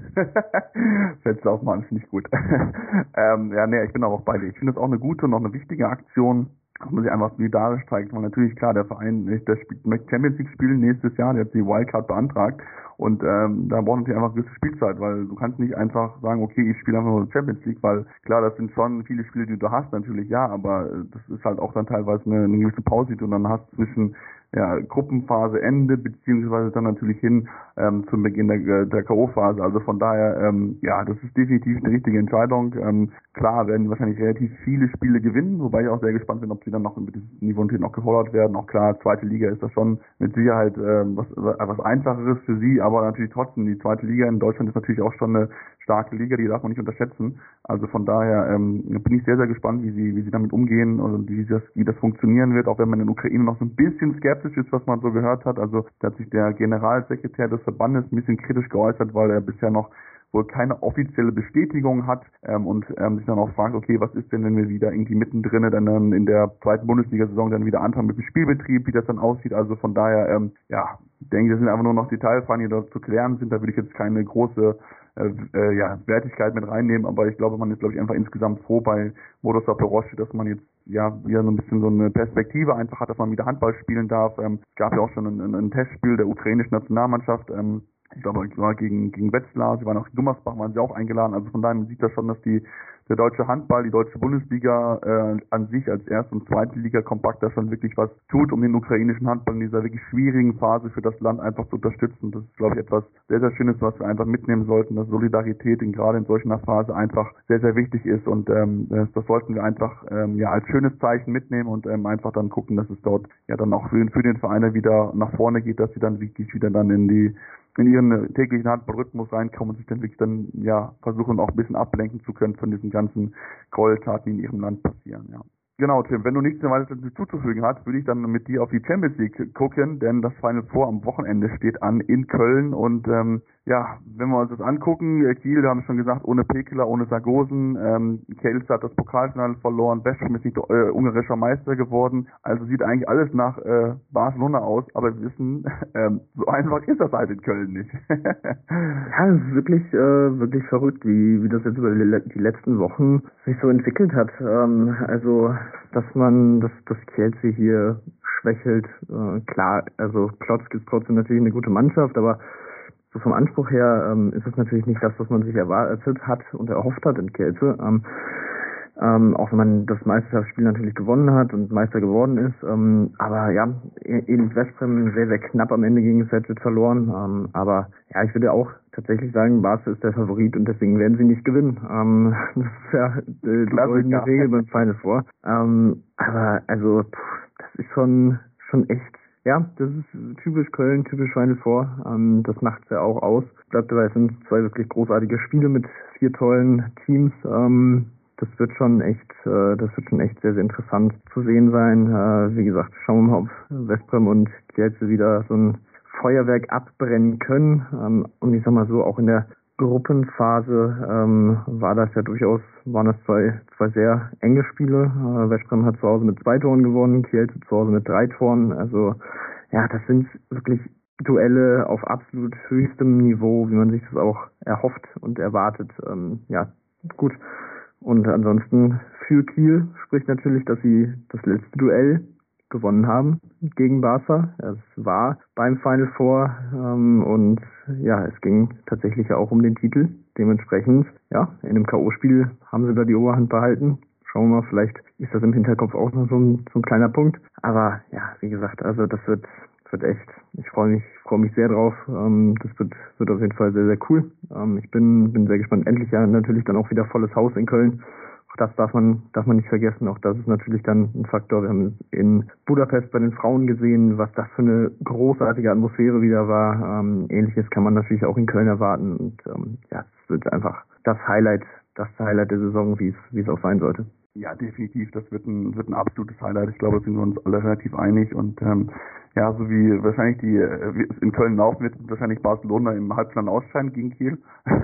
Fenster aufmachen finde ich gut. ähm, ja, nee, ich bin aber auch bei dir. Ich finde das auch eine gute und auch eine wichtige Aktion, dass man sich einfach solidarisch zeigt, weil natürlich klar, der Verein, der spielt, möchte Champions League spielen nächstes Jahr, der hat die Wildcard beantragt und ähm, da braucht natürlich einfach gewisse Spielzeit, weil du kannst nicht einfach sagen, okay, ich spiele einfach nur Champions League, weil klar, das sind schon viele Spiele, die du hast, natürlich ja, aber das ist halt auch dann teilweise eine, eine gewisse Pause, die du dann hast zwischen ja, Gruppenphase Ende, beziehungsweise dann natürlich hin ähm, zum Beginn der, der K O-Phase. Also von daher, ähm, ja, das ist definitiv eine richtige Entscheidung. Ähm, klar werden die wahrscheinlich relativ viele Spiele gewinnen, wobei ich auch sehr gespannt bin, ob sie dann noch mit diesem Niveau natürlich noch gefordert werden. Auch klar, zweite Liga ist das schon mit Sicherheit ähm, was, was Einfacheres für sie, aber natürlich trotzdem, die zweite Liga in Deutschland ist natürlich auch schon eine starke Liga, die darf man nicht unterschätzen. Also von daher ähm, bin ich sehr, sehr gespannt, wie sie wie sie damit umgehen und wie das, wie das funktionieren wird, auch wenn man in der Ukraine noch so ein bisschen skeptisch ist, was man so gehört hat. Also da hat sich der Generalsekretär des Verbandes ein bisschen kritisch geäußert, weil er bisher noch wohl keine offizielle Bestätigung hat ähm, und ähm, sich dann auch fragt, okay, was ist denn, wenn wir wieder irgendwie mittendrin dann, dann in der zweiten Bundesliga-Saison dann wieder anfangen mit dem Spielbetrieb, wie das dann aussieht. Also von daher, ähm, ja, ich denke, das sind einfach nur noch Detailfragen, die da zu klären sind. Da würde ich jetzt keine große äh, äh, ja, Wertigkeit mit reinnehmen, aber ich glaube, man ist, glaube ich, einfach insgesamt froh bei Modus Zaporozhye, dass man jetzt ja wieder so ein bisschen so eine Perspektive einfach hat, dass man wieder Handball spielen darf. Ähm, es gab ja auch schon ein, ein, ein Testspiel der ukrainischen Nationalmannschaft, ähm, ich glaube, es war gegen, gegen Wetzlar, sie waren auch in Gummersbach, waren sie auch eingeladen. Also von daher sieht das schon, dass die, der deutsche Handball, die deutsche Bundesliga äh, an sich als erste und zweite Liga kompakt da schon wirklich was tut, um den ukrainischen Handball in dieser wirklich schwierigen Phase für das Land einfach zu unterstützen. Das ist, glaube ich, etwas sehr, sehr Schönes, was wir einfach mitnehmen sollten, dass Solidarität in, gerade in solch einer Phase einfach sehr, sehr wichtig ist und ähm, das, das sollten wir einfach ähm, ja als schönes Zeichen mitnehmen und ähm, einfach dann gucken, dass es dort ja dann auch für, für den Verein wieder nach vorne geht, dass sie dann wirklich wieder dann in die in ihren täglichen Handballrhythmus reinkommen und sich dann wirklich dann, ja, versuchen auch ein bisschen ablenken zu können von diesen ganzen Gräueltaten, die in ihrem Land passieren, ja. Genau, Tim, wenn du nichts mehr weiter zuzufügen hast, würde ich dann mit dir auf die Champions League gucken, denn das Final Four am Wochenende steht an in Köln und ähm, ja, wenn wir uns das angucken, Kiel, da haben wir schon gesagt, ohne Pekela, ohne Sargosen, ähm, Kielce hat das Pokalfinale verloren, Veszprém ist nicht äh, ungarischer Meister geworden, also sieht eigentlich alles nach äh, Barcelona aus, aber wir wissen, ähm, so einfach ist das halt in Köln nicht. Ja, es ist wirklich, äh, wirklich verrückt, wie, wie das jetzt über die, die letzten Wochen sich so entwickelt hat. Ähm, also, dass man, dass das Kielce hier schwächelt, äh, klar, also Klotzk ist trotzdem natürlich eine gute Mannschaft, aber so vom Anspruch her ähm, ist es natürlich nicht das, was man sich erwartet hat und erhofft hat in Kielce. Ähm, ähm, auch wenn man das Meisterschaftsspiel natürlich gewonnen hat und Meister geworden ist. Ähm, aber ja, ähnlich Veszprém sehr, sehr knapp am Ende gegen Sergit verloren. Ähm, aber ja, ich würde auch tatsächlich sagen, Barca ist der Favorit und deswegen werden sie nicht gewinnen. Ähm, das ist ja äh, die goldene Regel beim Final Four. Ähm, aber also, pff, das ist schon, schon echt. Ja, das ist typisch Köln, typisch Final Four. Ähm, das macht's ja auch aus. Ich glaube, dabei sind zwei wirklich großartige Spiele mit vier tollen Teams. Ähm, das wird schon echt, äh, das wird schon echt sehr, sehr interessant zu sehen sein. Äh, wie gesagt, schauen wir mal, ob Veszprém und Kielce wieder so ein Feuerwerk abbrennen können. Ähm, und ich sag mal so, auch in der Gruppenphase ähm, war das ja durchaus, waren das zwei, zwei sehr enge Spiele. Äh, Veszprém hat zu Hause mit zwei Toren gewonnen, Kielce zu Hause mit drei Toren. Also ja, das sind wirklich Duelle auf absolut höchstem Niveau, wie man sich das auch erhofft und erwartet. Ähm, ja, gut. Und ansonsten für Kiel spricht natürlich, dass sie das letzte Duell gewonnen haben gegen Barca. Es war beim Final Four ähm, und ja, es ging tatsächlich ja auch um den Titel. Dementsprechend, ja, in einem K O-Spiel haben sie da die Oberhand behalten. Schauen wir mal, vielleicht ist das im Hinterkopf auch noch so ein, so ein kleiner Punkt. Aber ja, wie gesagt, also das wird wird echt, ich freue mich, freue mich sehr drauf. Ähm, das wird, wird auf jeden Fall sehr, sehr cool. Ähm, ich bin, bin sehr gespannt. Endlich ja natürlich dann auch wieder volles Haus in Köln. Auch das darf man, darf man nicht vergessen. Auch das ist natürlich dann ein Faktor. Wir haben in Budapest bei den Frauen gesehen, was das für eine großartige Atmosphäre wieder war. Ähm, Ähnliches kann man natürlich auch in Köln erwarten. Und ähm, ja, es wird einfach das Highlight, das Highlight der Saison, wie es, wie es auch sein sollte. Ja, definitiv. Das wird ein, wird ein absolutes Highlight. Ich glaube, da sind wir uns alle relativ einig. Und ähm, ja, so wie wahrscheinlich die äh, in Köln laufen wird, wahrscheinlich Barcelona im Halbfinale ausscheiden gegen Kiel.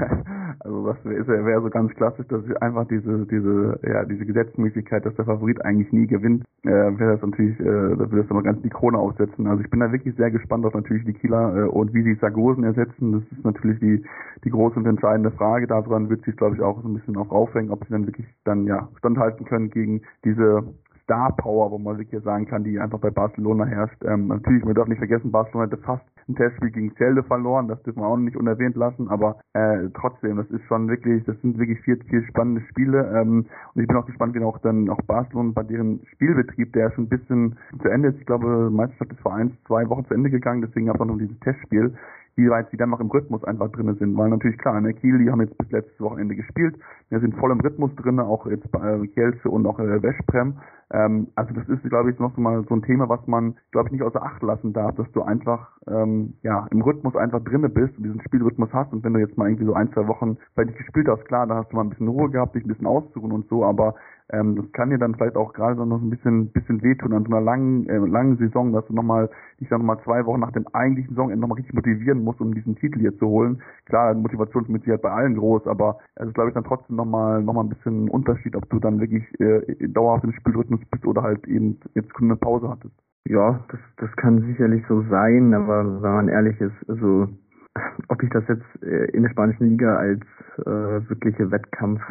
Also das wäre wär so ganz klassisch, dass einfach diese diese ja diese Gesetzmäßigkeit, dass der Favorit eigentlich nie gewinnt, äh, wäre das natürlich, äh, da würde das aber ganz die Krone aufsetzen. Also ich bin da wirklich sehr gespannt auf natürlich die Kieler äh, und wie sie Sargosen ersetzen. Das ist natürlich die die große und entscheidende Frage. Daran wird sich, glaube ich, auch so ein bisschen auch aufhängen, ob sie dann wirklich dann ja standhalten können gegen diese Star Power, wo man wirklich sagen kann, die einfach bei Barcelona herrscht. Ähm, natürlich, man darf nicht vergessen, Barcelona hatte fast ein Testspiel gegen Celje verloren, das dürfen wir auch nicht unerwähnt lassen, aber äh, trotzdem, das ist schon wirklich, das sind wirklich vier, vier spannende Spiele ähm, und ich bin auch gespannt, wie auch dann auch Barcelona bei deren Spielbetrieb, der schon ein bisschen zu Ende ist, ich glaube, Meisterschaft ist vor ein, zwei Wochen zu Ende gegangen, deswegen gab es auch noch dieses Testspiel, wie weit sie dann noch im Rhythmus einfach drin sind, weil natürlich klar, in der Kiel, die haben jetzt bis letztes Wochenende gespielt, wir sind voll im Rhythmus drin, auch jetzt bei äh, Kielce und auch äh, Veszprem. Ähm, also das ist, glaube ich, noch mal so ein Thema, was man, glaube ich, nicht außer Acht lassen darf, dass du einfach ähm, ja im Rhythmus einfach drinne bist und diesen Spielrhythmus hast und wenn du jetzt mal irgendwie so ein, zwei Wochen vielleicht nicht gespielt hast, klar, da hast du mal ein bisschen Ruhe gehabt, dich ein bisschen auszuruhen und so, aber ähm, das kann dir dann vielleicht auch gerade noch so ein bisschen bisschen wehtun an so einer langen äh, langen Saison, dass du nochmal dich dann nochmal zwei Wochen nach dem eigentlichen Saisonende nochmal richtig motivieren musst, um diesen Titel hier zu holen. Klar, Motivation ist mit Sicherheit bei allen groß, aber es ist, glaube ich, dann trotzdem nochmal noch mal ein bisschen ein Unterschied, ob du dann wirklich äh, dauerhaft im Spielrhythmus bist oder halt eben jetzt eine Pause hattest. Ja, das, das kann sicherlich so sein, aber wenn man ehrlich ist, also ob ich das jetzt äh, in der spanischen Liga als äh, wirkliche Wettkampf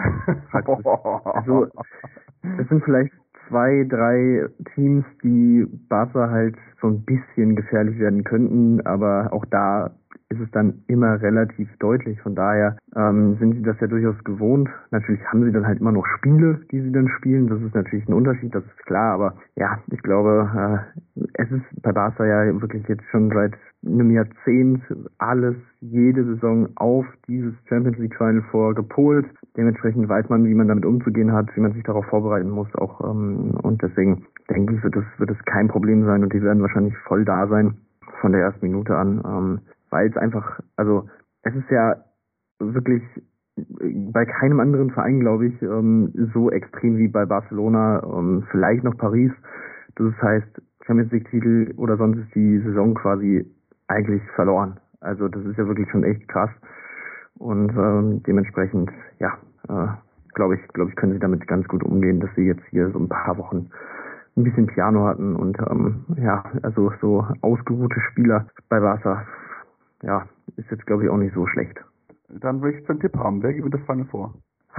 also es sind vielleicht zwei, drei Teams, die Barca halt so ein bisschen gefährlich werden könnten, aber auch da ist es dann immer relativ deutlich. Von daher ähm, sind sie das ja durchaus gewohnt. Natürlich haben sie dann halt immer noch Spiele, die sie dann spielen. Das ist natürlich ein Unterschied, das ist klar. Aber ja, ich glaube, äh, es ist bei Barca ja wirklich jetzt schon seit einem Jahrzehnt alles, jede Saison auf dieses Champions League Final vorgepolt. Dementsprechend weiß man, wie man damit umzugehen hat, wie man sich darauf vorbereiten muss. Auch ähm, und deswegen denke ich, wird es wird es kein Problem sein und die werden wahrscheinlich voll da sein von der ersten Minute an. Ähm, weil es einfach, also es ist ja wirklich bei keinem anderen Verein, glaube ich, ähm, so extrem wie bei Barcelona, ähm, vielleicht noch Paris. Das heißt, Champions League-Titel oder sonst ist die Saison quasi eigentlich verloren. Also das ist ja wirklich schon echt krass. Und ähm, dementsprechend, ja, äh, glaube ich, glaube ich, können sie damit ganz gut umgehen, dass sie jetzt hier so ein paar Wochen ein bisschen Piano hatten und ähm, ja, also so ausgeruhte Spieler bei Barca. Ja, ist jetzt, glaube ich, auch nicht so schlecht. Dann will ich einen Tipp haben. Wer gibt das Final vor?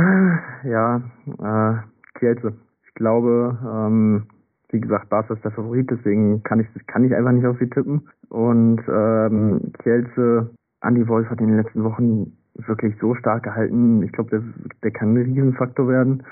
Ja, äh, Kielce. Ich glaube, ähm, wie gesagt, Barca ist der Favorit, deswegen kann ich kann ich einfach nicht auf sie tippen. Und ähm, Kielce, Andi Wolf hat in den letzten Wochen wirklich so stark gehalten. Ich glaube, der, der kann ein Riesenfaktor werden.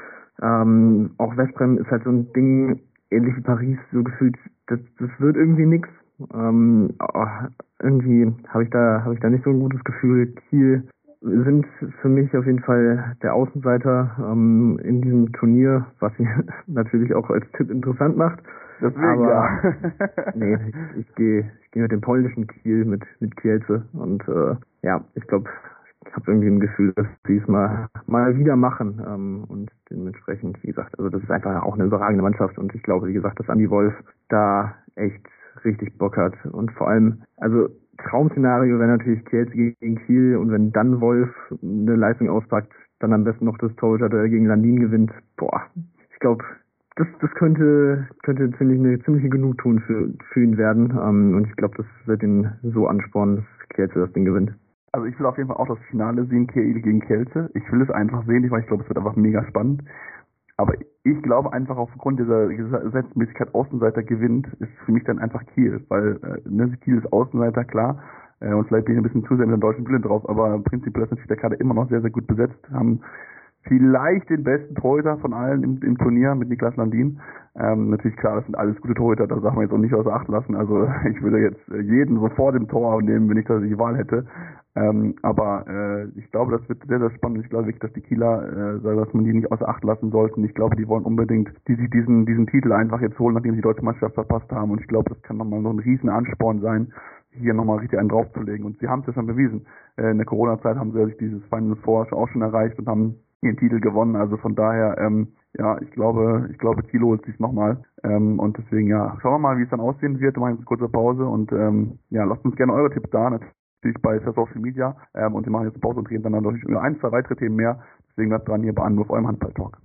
Ähm, auch Veszprem ist halt so ein Ding, ähnlich wie Paris, so gefühlt, das, das wird irgendwie nix. Ähm, oh, irgendwie habe ich da habe ich da nicht so ein gutes Gefühl. Kiel sind für mich auf jeden Fall der Außenseiter ähm, in diesem Turnier, was sie natürlich auch als Tipp interessant macht. Deswegen, aber ja. nee, ich, ich gehe ich gehe mit dem polnischen Kiel, mit mit Kielce und äh, ja, ich glaube, ich habe irgendwie ein Gefühl, dass sie es mal mal wieder machen ähm, und dementsprechend, wie gesagt, also das ist einfach auch eine überragende Mannschaft und ich glaube, wie gesagt, dass Andi Wolf da echt richtig Bock hat und vor allem, also Traum-Szenario wäre natürlich Kielce gegen Kiel und wenn dann Wolf eine Leistung auspackt, dann am besten noch das Torhüter, der gegen Landin gewinnt. Boah, ich glaube, das das könnte könnte ziemlich eine ziemliche Genugtuung für für ihn werden ähm, und ich glaube, das wird ihn so anspornen, dass Kielce das Ding gewinnt. Also ich will auf jeden Fall auch das Finale sehen, Kiel gegen Kielce. Ich will es einfach sehen, weil ich glaube, es wird einfach mega spannend. Aber ich glaube einfach aufgrund dieser Gesetzmäßigkeit Außenseiter gewinnt, ist für mich dann einfach Kiel. Weil äh, ne, Kiel ist Außenseiter, klar. Äh, und vielleicht bin ich ein bisschen zu sehr mit der deutschen Brille drauf, aber prinzipiell ist natürlich der Kader immer noch sehr, sehr gut besetzt. Haben vielleicht den besten Torhüter von allen im, im Turnier mit Niklas Landin. Ähm, natürlich klar, das sind alles gute Torhüter, das darf man jetzt auch nicht außer Acht lassen. Also ich würde jetzt jeden sofort im Tor nehmen, wenn ich da die Wahl hätte. Ähm, aber äh, ich glaube, das wird sehr, sehr spannend. Ich glaube wirklich, dass die Kieler, äh, dass man die nicht außer Acht lassen sollten. Ich glaube, die wollen unbedingt die sich diesen, diesen Titel einfach jetzt holen, nachdem sie die deutsche Meisterschaft verpasst haben. Und ich glaube, das kann nochmal so ein riesen Ansporn sein, hier nochmal richtig einen draufzulegen. Und sie haben es ja schon bewiesen. Äh, in der Corona-Zeit haben sie sich dieses Final Four auch schon erreicht und haben ihren Titel gewonnen. Also von daher, ähm, ja, ich glaube, ich glaube, Kiel holt sich nochmal. Ähm, und deswegen, ja, schauen wir mal, wie es dann aussehen wird. Wir machen jetzt eine kurze Pause und ähm, ja, lasst uns gerne eure Tipps da. Natürlich bei Social Media. Ähm, und wir machen jetzt eine Pause und reden dann natürlich über ein, zwei weitere Themen mehr. Deswegen bleibt dran hier bei Anruf, eurem Handball-Talk.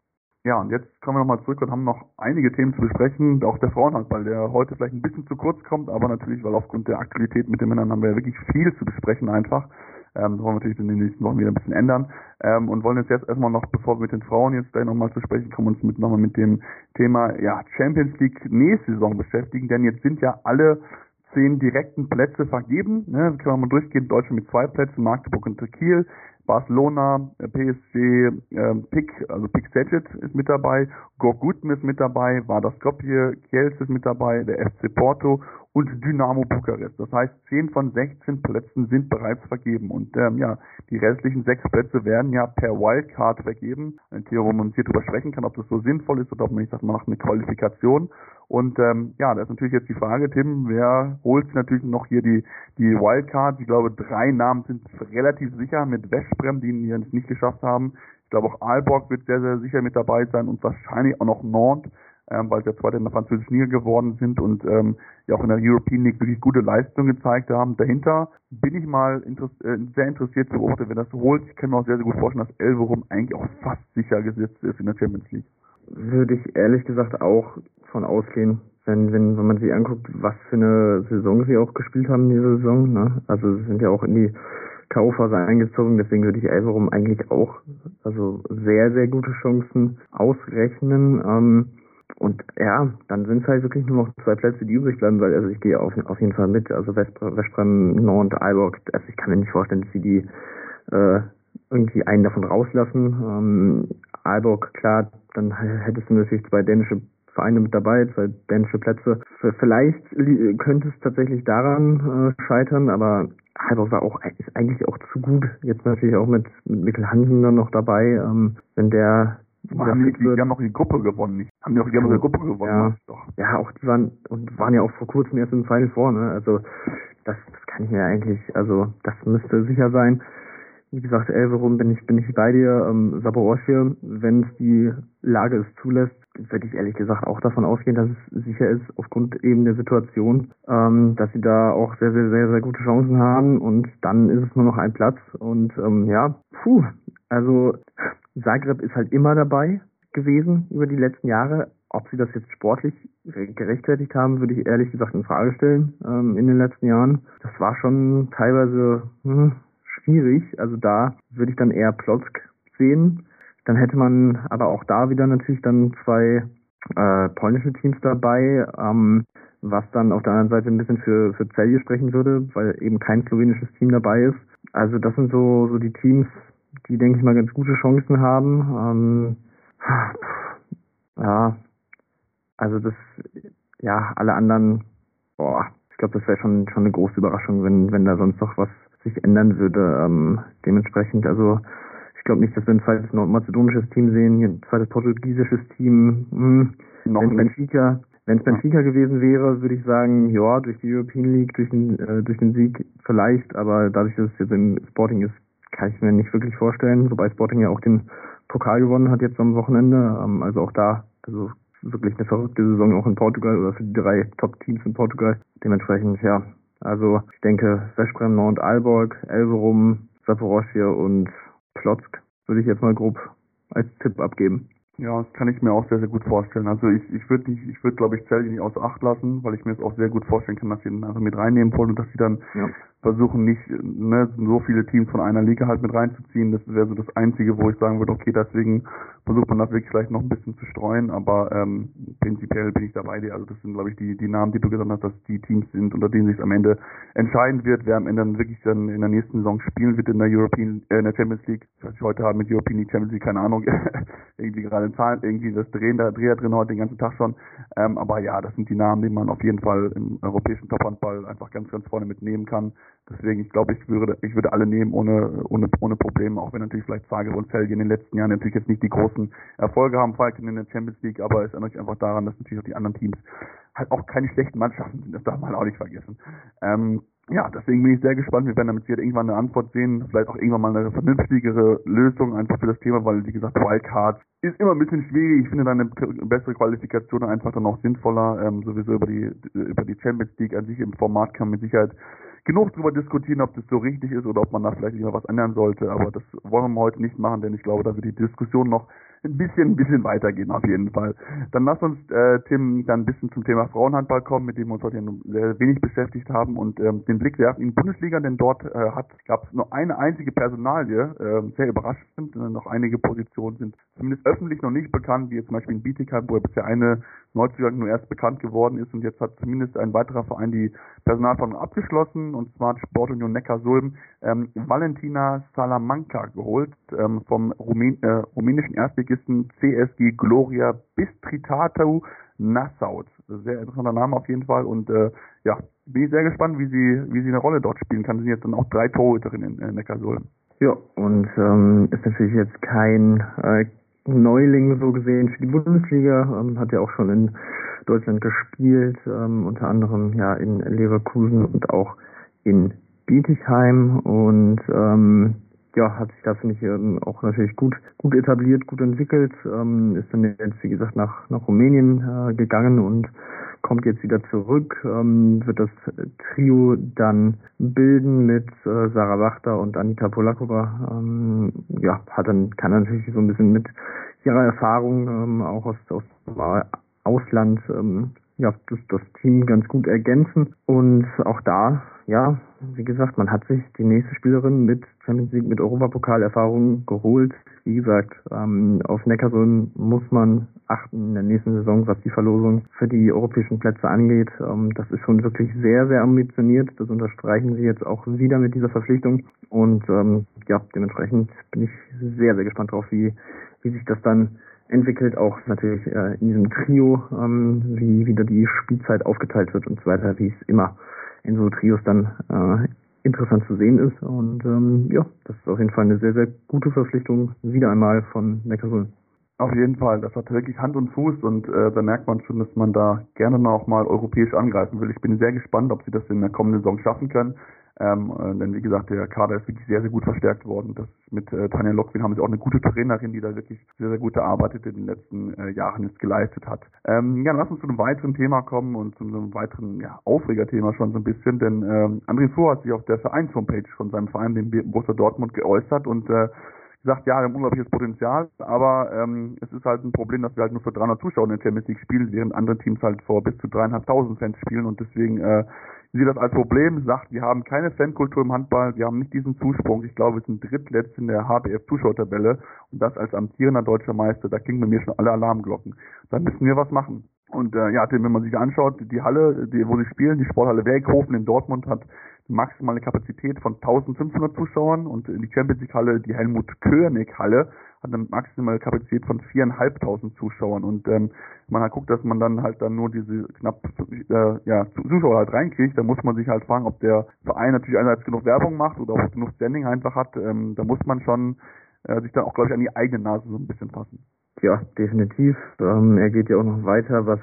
Ja, und jetzt kommen wir nochmal zurück und haben noch einige Themen zu besprechen. Auch der Frauenhandball, der heute vielleicht ein bisschen zu kurz kommt, aber natürlich, weil aufgrund der Aktualität mit den Männern haben wir ja wirklich viel zu besprechen einfach. Ähm, das wollen wir natürlich in den nächsten Wochen wieder ein bisschen ändern. Ähm, und wollen jetzt, jetzt erstmal noch, bevor wir mit den Frauen jetzt gleich nochmal zu sprechen kommen, uns mit nochmal mit dem Thema ja, Champions League nächste Saison beschäftigen. Denn jetzt sind ja alle zehn direkten Plätze vergeben. Ne? Können wir mal durchgehen. Deutschland mit zwei Plätzen, Magdeburg und Kiel. Barcelona, P S G, äh, Pick, also Pick Szeged ist mit dabei, Gorgutm ist mit dabei, Vardar Skopje, Kielce ist mit dabei, der F C Porto und Dynamo Bukarest. Das heißt, zehn von sechzehn Plätzen sind bereits vergeben und ähm, ja, die restlichen sechs Plätze werden ja per Wildcard vergeben. Ein Thema, wo man hier drüber sprechen kann, ob das so sinnvoll ist oder ob man nicht sagt, man macht eine Qualifikation. Und ähm, ja, da ist natürlich jetzt die Frage, Tim, wer holt sich natürlich noch hier die die Wildcard? Ich glaube, drei Namen sind relativ sicher mit Westbrem, die ihn es nicht geschafft haben. Ich glaube, auch Aalborg wird sehr, sehr sicher mit dabei sein und wahrscheinlich auch noch Nantes, ähm, weil sie ja Zweiter in der französischen Liga geworden sind und ähm, ja auch in der European League wirklich gute Leistungen gezeigt haben. Dahinter bin ich mal interess- äh, sehr interessiert zu beobachten, wer das holt. Ich kann mir auch sehr, sehr gut vorstellen, dass Elverum eigentlich auch fast sicher gesetzt ist in der Champions League. Würde ich ehrlich gesagt auch von ausgehen, wenn, wenn, wenn man sich anguckt, was für eine Saison sie auch gespielt haben in dieser Saison. Ne? Also sie sind ja auch in die K O-Phase eingezogen, deswegen würde ich Elverum eigentlich auch also sehr, sehr gute Chancen ausrechnen. Ähm, und ja, dann sind es halt wirklich nur noch zwei Plätze, die übrig bleiben, weil also ich gehe auf, auf jeden Fall mit. Also Westbrem, Westbrem, Nantes, Aalborg, also ich kann mir nicht vorstellen, dass sie die äh, irgendwie einen davon rauslassen. Ähm, Aalborg, klar, dann hättest du natürlich zwei dänische Vereine mit dabei, zwei dänische Plätze. Vielleicht könnte es tatsächlich daran äh, scheitern, aber Aalborg war auch ist eigentlich auch zu gut. Jetzt natürlich auch mit, mit Mikkel Hansen dann noch dabei. Ähm, wenn der haben die, die haben noch die Gruppe gewonnen, nicht? Haben die auch die ganze Gruppe gewonnen? Ja, doch. Ja, auch die waren und waren ja auch vor kurzem erst im Final Four, ne? Also das, das kann ich mir eigentlich, also das müsste sicher sein. Wie gesagt, Elverum bin ich bin ich bei dir. Ähm, Zaporozhye, wenn es die Lage es zulässt, würde ich ehrlich gesagt auch davon ausgehen, dass es sicher ist, aufgrund eben der Situation, ähm, dass sie da auch sehr, sehr, sehr, sehr gute Chancen haben. Und dann ist es nur noch ein Platz. Und ähm, ja, puh, also Zagreb ist halt immer dabei gewesen über die letzten Jahre. Ob sie das jetzt sportlich gerechtfertigt haben, würde ich ehrlich gesagt in Frage stellen ähm, in den letzten Jahren. Das war schon teilweise hm, schwierig. Also da würde ich dann eher Plock sehen. Dann hätte man aber auch da wieder natürlich dann zwei äh, polnische Teams dabei, ähm, was dann auf der anderen Seite ein bisschen für, für Celje sprechen würde, weil eben kein slowenisches Team dabei ist. Also das sind so, so die Teams, die, denke ich mal, ganz gute Chancen haben. Ähm, ja, also das, ja, alle anderen, boah, ich glaube, das wäre schon, schon eine große Überraschung, wenn, wenn da sonst noch was sich ändern würde. Ähm, dementsprechend, also ich glaube nicht, dass wir ein zweites nordmazedonisches Team sehen, ein zweites portugiesisches Team. Hm. Wenn Benfica, wenn es Benfica gewesen wäre, würde ich sagen, ja, durch die European League, durch den, äh, durch den Sieg vielleicht, aber dadurch, dass es jetzt im Sporting ist, kann ich mir nicht wirklich vorstellen, wobei Sporting ja auch den Pokal gewonnen hat jetzt am Wochenende, ähm, also auch da, also wirklich eine verrückte Saison auch in Portugal oder für die drei Top-Teams in Portugal. Dementsprechend, ja, also ich denke, Veszprem, Nantes, Aalborg, Elverum, Zaporozhye und Plock würde ich jetzt mal grob als Tipp abgeben. Ja, das kann ich mir auch sehr, sehr gut vorstellen. Also ich, ich würde nicht, ich würde glaube ich Celje nicht außer Acht lassen, weil ich mir das auch sehr gut vorstellen kann, dass sie dann einfach mit reinnehmen wollen und dass sie dann ja. versuchen nicht ne, so viele Teams von einer Liga halt mit reinzuziehen. Das wäre so das Einzige, wo ich sagen würde, okay, deswegen versucht man das wirklich vielleicht noch ein bisschen zu streuen, aber ähm, prinzipiell bin ich da bei dir. Also das sind, glaube ich, die, die Namen, die du gesagt hast, dass die Teams sind, unter denen sich am Ende entscheiden wird, wer am Ende dann wirklich dann in der nächsten Saison spielen wird in der European, äh, in der Champions League. Ich weiß nicht, heute haben mit European League, Champions League, keine Ahnung, irgendwie gerade Zahlen, irgendwie das Drehen, der Dreher drin heute den ganzen Tag schon. Ähm, aber ja, das sind die Namen, die man auf jeden Fall im europäischen Tophandball einfach ganz, ganz vorne mitnehmen kann. Deswegen, ich glaube, ich würde, ich würde alle nehmen ohne, ohne, ohne Probleme, auch wenn natürlich vielleicht Zagreb und Celje in den letzten Jahren natürlich jetzt nicht die großen Erfolge haben, vor allem in der Champions League, aber es erinnert sich einfach daran, dass natürlich auch die anderen Teams halt auch keine schlechten Mannschaften sind, das darf man auch nicht vergessen. Ähm, ja, deswegen bin ich sehr gespannt, wir werden damit sicher irgendwann eine Antwort sehen, vielleicht auch irgendwann mal eine vernünftigere Lösung einfach für das Thema, weil, wie gesagt, Wildcards ist immer ein bisschen schwierig. Ich finde dann eine bessere Qualifikation einfach dann auch sinnvoller, ähm, sowieso über die, über die Champions League an sich im Format kann man mit Sicherheit genug darüber diskutieren, ob das so richtig ist oder ob man da vielleicht lieber was ändern sollte, aber das wollen wir heute nicht machen, denn ich glaube, da wird die Diskussion noch ein bisschen, ein bisschen weitergehen auf jeden Fall. Dann lass uns, äh, Tim, dann ein bisschen zum Thema Frauenhandball kommen, mit dem wir uns heute sehr wenig beschäftigt haben und ähm, den Blick werfen in die Bundesliga, denn dort äh, hat gab es nur eine einzige Personalie, äh, sehr überraschend, äh, noch einige Positionen sind zumindest öffentlich noch nicht bekannt, wie jetzt zum Beispiel in Bietigheim, wo bisher eine Neuzugang nur erst bekannt geworden ist und jetzt hat zumindest ein weiterer Verein die Personalverhandlung abgeschlossen und zwar hat Sportunion Neckarsulm ähm, Valentina Salamanca geholt ähm, vom Rumän äh, rumänischen Erstligisten C S G Gloria Bistritatu Nassau. Sehr interessanter Name auf jeden Fall und äh, ja, bin ich sehr gespannt, wie sie wie sie eine Rolle dort spielen kann. Sie sind jetzt dann auch drei Torhüterinnen in äh, Neckarsulm. Ja, und ähm, ist natürlich jetzt kein äh, Neuling so gesehen für die Bundesliga, ähm, hat ja auch schon in Deutschland gespielt, ähm, unter anderem ja in Leverkusen und auch in Bietigheim und ähm, ja, hat sich da, finde ich, ähm, auch natürlich gut gut etabliert, gut entwickelt, ähm, ist dann jetzt, wie gesagt, nach, nach Rumänien äh, gegangen und kommt jetzt wieder zurück, ähm, wird das Trio dann bilden mit äh, Sarah Wachter und Anita Polakova. Ähm, ja, hat dann, kann natürlich so ein bisschen mit ihrer Erfahrung ähm, auch aus, aus dem Ausland ähm, ja, das, das Team ganz gut ergänzen. Und auch da, ja, wie gesagt, man hat sich die nächste Spielerin mit Champions League, mit Europapokal-Erfahrung geholt. Wie gesagt, ähm, auf Neckarsulm muss man achten in der nächsten Saison, was die Verlosung für die europäischen Plätze angeht. Ähm, das ist schon wirklich sehr, sehr ambitioniert. Das unterstreichen sie jetzt auch wieder mit dieser Verpflichtung. Und ähm, ja, dementsprechend bin ich sehr, sehr gespannt drauf, wie, wie sich das dann entwickelt, auch natürlich äh, in diesem Trio, ähm, wie wieder die Spielzeit aufgeteilt wird und so weiter, wie es immer in so Trios dann äh, interessant zu sehen ist. Und ähm, ja, das ist auf jeden Fall eine sehr, sehr gute Verpflichtung, wieder einmal von Neckarsulm. Auf jeden Fall, das hat wirklich Hand und Fuß und äh, da merkt man schon, dass man da gerne noch mal europäisch angreifen will. Ich bin sehr gespannt, ob sie das in der kommenden Saison schaffen können. Ähm, äh, denn wie gesagt, der Kader ist wirklich sehr, sehr gut verstärkt worden. Das mit äh, Tanja Lockwin haben sie auch eine gute Trainerin, die da wirklich sehr, sehr gute Arbeit in den letzten äh, Jahren jetzt geleistet hat. Ähm, ja, lass uns zu einem weiteren Thema kommen und zu einem weiteren ja, Aufregerthema schon so ein bisschen, denn ähm, André Fuhr hat sich auf der Vereins-Homepage von seinem Verein, dem Borussia Dortmund, geäußert und äh, gesagt, ja, wir haben unglaubliches Potenzial, aber ähm, es ist halt ein Problem, dass wir halt nur für dreihundert Zuschauer in der Champions League spielen, während andere Teams halt vor bis zu dreieinhalbtausend Fans spielen und deswegen äh, sieht das als Problem, sagt, wir haben keine Fankultur im Handball, wir haben nicht diesen Zusprung, ich glaube, wir sind drittletzt in der H B F-Zuschauertabelle und das als amtierender deutscher Meister, da klingen bei mir schon alle Alarmglocken. Da müssen wir was machen. Und äh, ja, wenn man sich anschaut, die Halle, die, wo sie spielen, die Sporthalle Werkhofen in Dortmund hat maximale Kapazität von eintausendfünfhundert Zuschauern und die Champions League Halle, die Helmut-König-Halle, hat eine maximale Kapazität von viertausendfünfhundert Zuschauern und ähm, man halt guckt, dass man dann halt dann nur diese knapp äh, ja, Zuschauer halt reinkriegt, da muss man sich halt fragen, ob der Verein natürlich einerseits genug Werbung macht oder auch genug Standing einfach hat, ähm, da muss man schon äh, sich dann auch, glaube ich, an die eigene Nase so ein bisschen fassen. Ja, definitiv. Ähm, er geht ja auch noch weiter, was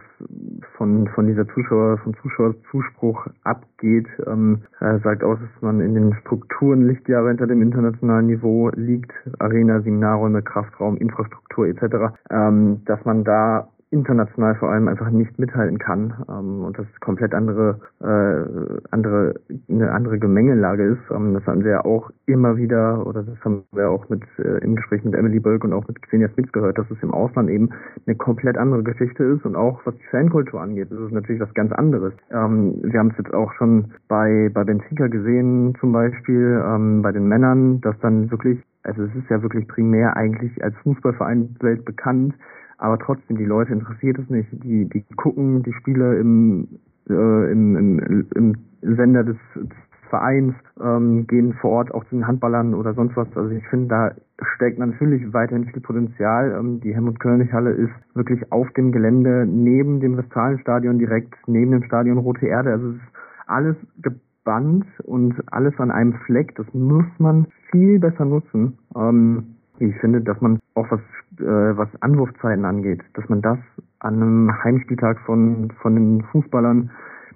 von von dieser Zuschauer, vom Zuschauerzuspruch abgeht. Ähm, er sagt auch, dass man in den Strukturen Lichtjahre hinter dem internationalen Niveau liegt, Arena, Seminarräume, Kraftraum, Infrastruktur et cetera. Ähm, dass man da international vor allem einfach nicht mithalten kann ähm, und das komplett andere äh, andere eine andere Gemengelage ist. Ähm, das haben wir ja auch immer wieder, oder das haben wir auch mit äh, im Gespräch mit Emily Bölk und auch mit Xenia Smits gehört, dass es im Ausland eben eine komplett andere Geschichte ist und auch was die Fankultur angeht, ist es natürlich was ganz anderes. Ähm, wir haben es jetzt auch schon bei bei Benfica gesehen, zum Beispiel ähm, bei den Männern, dass dann wirklich, also es ist ja wirklich primär eigentlich als Fußballverein weltbekannt, aber trotzdem, die Leute interessiert es nicht. Die, die gucken die Spiele im, äh, im, im, im Sender des, des Vereins, ähm, gehen vor Ort auch zu den Handballern oder sonst was. Also ich finde, da steckt natürlich weiterhin viel Potenzial. Ähm, die Helmut-Köllnig-Halle ist wirklich auf dem Gelände neben dem Westfalenstadion, direkt neben dem Stadion Rote Erde. Also es ist alles gebannt und alles an einem Fleck. Das muss man viel besser nutzen. Ähm, Ich finde, dass man auch was äh, was Anwurfzeiten angeht, dass man das an einem Heimspieltag von von den Fußballern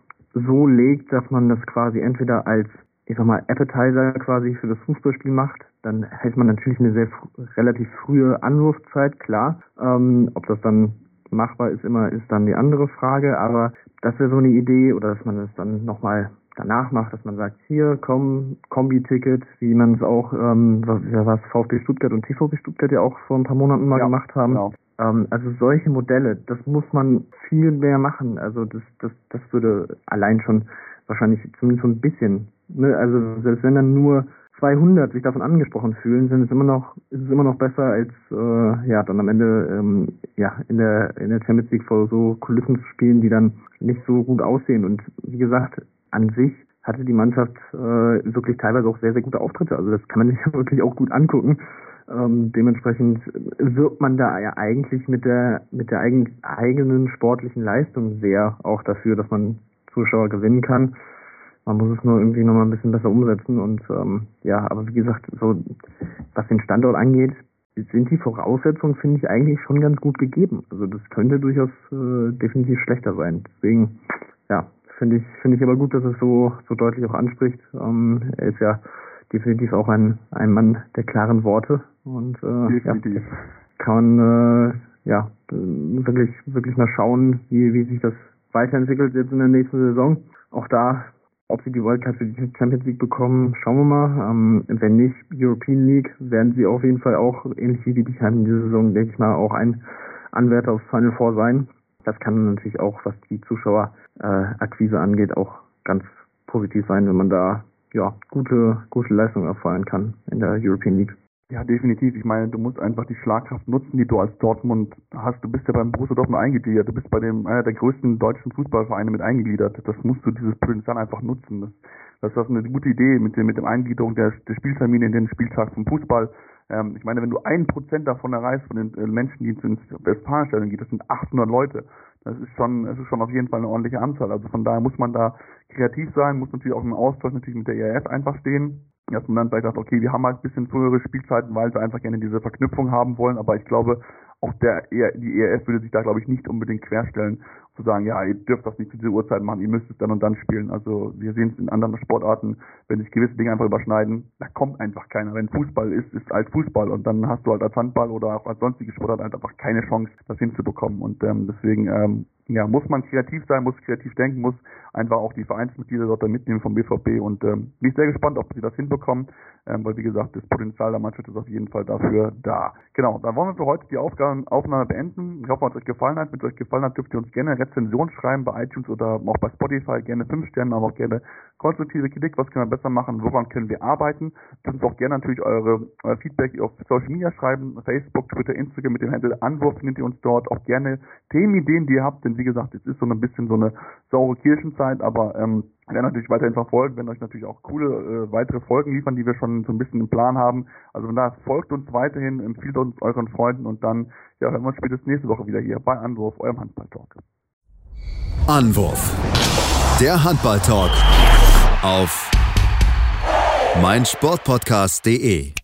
so legt, dass man das quasi entweder als, ich sag mal, Appetizer quasi für das Fußballspiel macht, dann hält man natürlich eine sehr fr- relativ frühe Anwurfzeit, klar. Ähm, ob das dann machbar ist, immer ist dann die andere Frage, aber das wäre so eine Idee, oder dass man es dann nochmal danach macht, dass man sagt, hier, komm, Kombi-Ticket, wie man es auch, ähm, was, was VfB Stuttgart und T V B Stuttgart ja auch vor ein paar Monaten mal ja, gemacht haben. Genau. Ähm, also solche Modelle, das muss man viel mehr machen. Also das, das, das würde allein schon wahrscheinlich zumindest so ein bisschen, ne? Also selbst wenn dann nur zweihundert sich davon angesprochen fühlen, sind es immer noch, ist es immer noch besser als äh, ja dann am Ende ähm, ja in der in der Champions League vor so Kulissen zu spielen, die dann nicht so gut aussehen. Und wie gesagt, an sich hatte die Mannschaft äh, wirklich teilweise auch sehr, sehr gute Auftritte. Also das kann man sich wirklich auch gut angucken. Ähm, dementsprechend wirbt man da ja eigentlich mit der mit der eigen, eigenen sportlichen Leistung sehr auch dafür, dass man Zuschauer gewinnen kann. Man muss es nur irgendwie nochmal ein bisschen besser umsetzen. Und ähm, ja, aber wie gesagt, so was den Standort angeht, sind die Voraussetzungen, finde ich, eigentlich schon ganz gut gegeben. Also das könnte durchaus äh, definitiv schlechter sein. Deswegen, ja, Finde ich, finde ich aber gut, dass es so, so deutlich auch anspricht. Ähm, er ist ja definitiv auch ein, ein Mann der klaren Worte und äh, ja, kann man äh, ja wirklich, wirklich mal schauen, wie, wie sich das weiterentwickelt jetzt in der nächsten Saison. Auch da, ob sie die Wildcard für die Champions League bekommen, schauen wir mal. Ähm, wenn nicht, European League, werden sie auf jeden Fall auch, ähnlich wie die Bietigheim in dieser Saison, denke ich mal, auch ein Anwärter aufs Final Four sein. Das kann natürlich auch, was die Zuschauerakquise äh, angeht, auch ganz positiv sein, wenn man da ja gute gute Leistungen erfahren kann in der European League. Ja, definitiv. Ich meine, du musst einfach die Schlagkraft nutzen, die du als Dortmund hast. Du bist ja beim Borussia Dortmund eingegliedert. Du bist bei dem einer der größten deutschen Fußballvereine mit eingegliedert. Das musst du, dieses Potenzial einfach nutzen. Das, das ist eine gute Idee mit dem mit dem Eingliederung der, der Spieltermine in den Spieltag vom Fußball. Ähm, ich meine, wenn du ein Prozent davon erreichst, von den äh, Menschen, die ins Westfalenstadion gehen, das sind achthundert Leute. Das ist schon, das ist schon auf jeden Fall eine ordentliche Anzahl. Also von daher muss man da kreativ sein, muss natürlich auch im Austausch natürlich mit der E R F einfach stehen. Dass man dann vielleicht sagt, okay, wir haben halt ein bisschen frühere Spielzeiten, weil wir einfach gerne diese Verknüpfung haben wollen. Aber ich glaube, auch der, die E R F würde sich da, glaube ich, nicht unbedingt querstellen, zu sagen, ja, ihr dürft das nicht zu dieser Uhrzeit machen, ihr müsst es dann und dann spielen. Also wir sehen es in anderen Sportarten, wenn sich gewisse Dinge einfach überschneiden, da kommt einfach keiner. Wenn Fußball ist, ist halt Fußball und dann hast du halt als Handball oder auch als sonstige Sportart halt einfach keine Chance, das hinzubekommen. Und ähm, deswegen ähm, ja, muss man kreativ sein, muss kreativ denken, muss einfach auch die Vereinsmitglieder dort mitnehmen vom B V B und ähm, bin ich sehr gespannt, ob sie das hinbekommen, ähm, weil wie gesagt, das Potenzial der Mannschaft ist auf jeden Fall dafür da. Genau, dann wollen wir für heute die Aufgaben, Aufnahme beenden. Ich hoffe, es hat euch gefallen hat. Wenn es euch gefallen hat, dürft ihr uns gerne Rezension schreiben bei iTunes oder auch bei Spotify, gerne fünf Sterne, aber auch gerne konstruktive Kritik, was können wir besser machen, woran können wir arbeiten. Ihr könnt uns auch gerne natürlich eure, euer Feedback auf Social Media schreiben, Facebook, Twitter, Instagram mit dem Handle Anwurf findet ihr uns dort, auch gerne Themenideen, die ihr habt, denn wie gesagt, es ist so ein bisschen so eine saure Kirchenzeit, aber ähm, wir werden natürlich weiterhin verfolgen, werden euch natürlich auch coole äh, weitere Folgen liefern, die wir schon so ein bisschen im Plan haben. Also von daher folgt uns weiterhin, empfiehlt uns euren Freunden und dann ja, hören wir uns spätestens nächste Woche wieder hier bei Anwurf, eurem Handball-Talk. Anwurf, der Handball-Talk auf meinsportpodcast punkt de.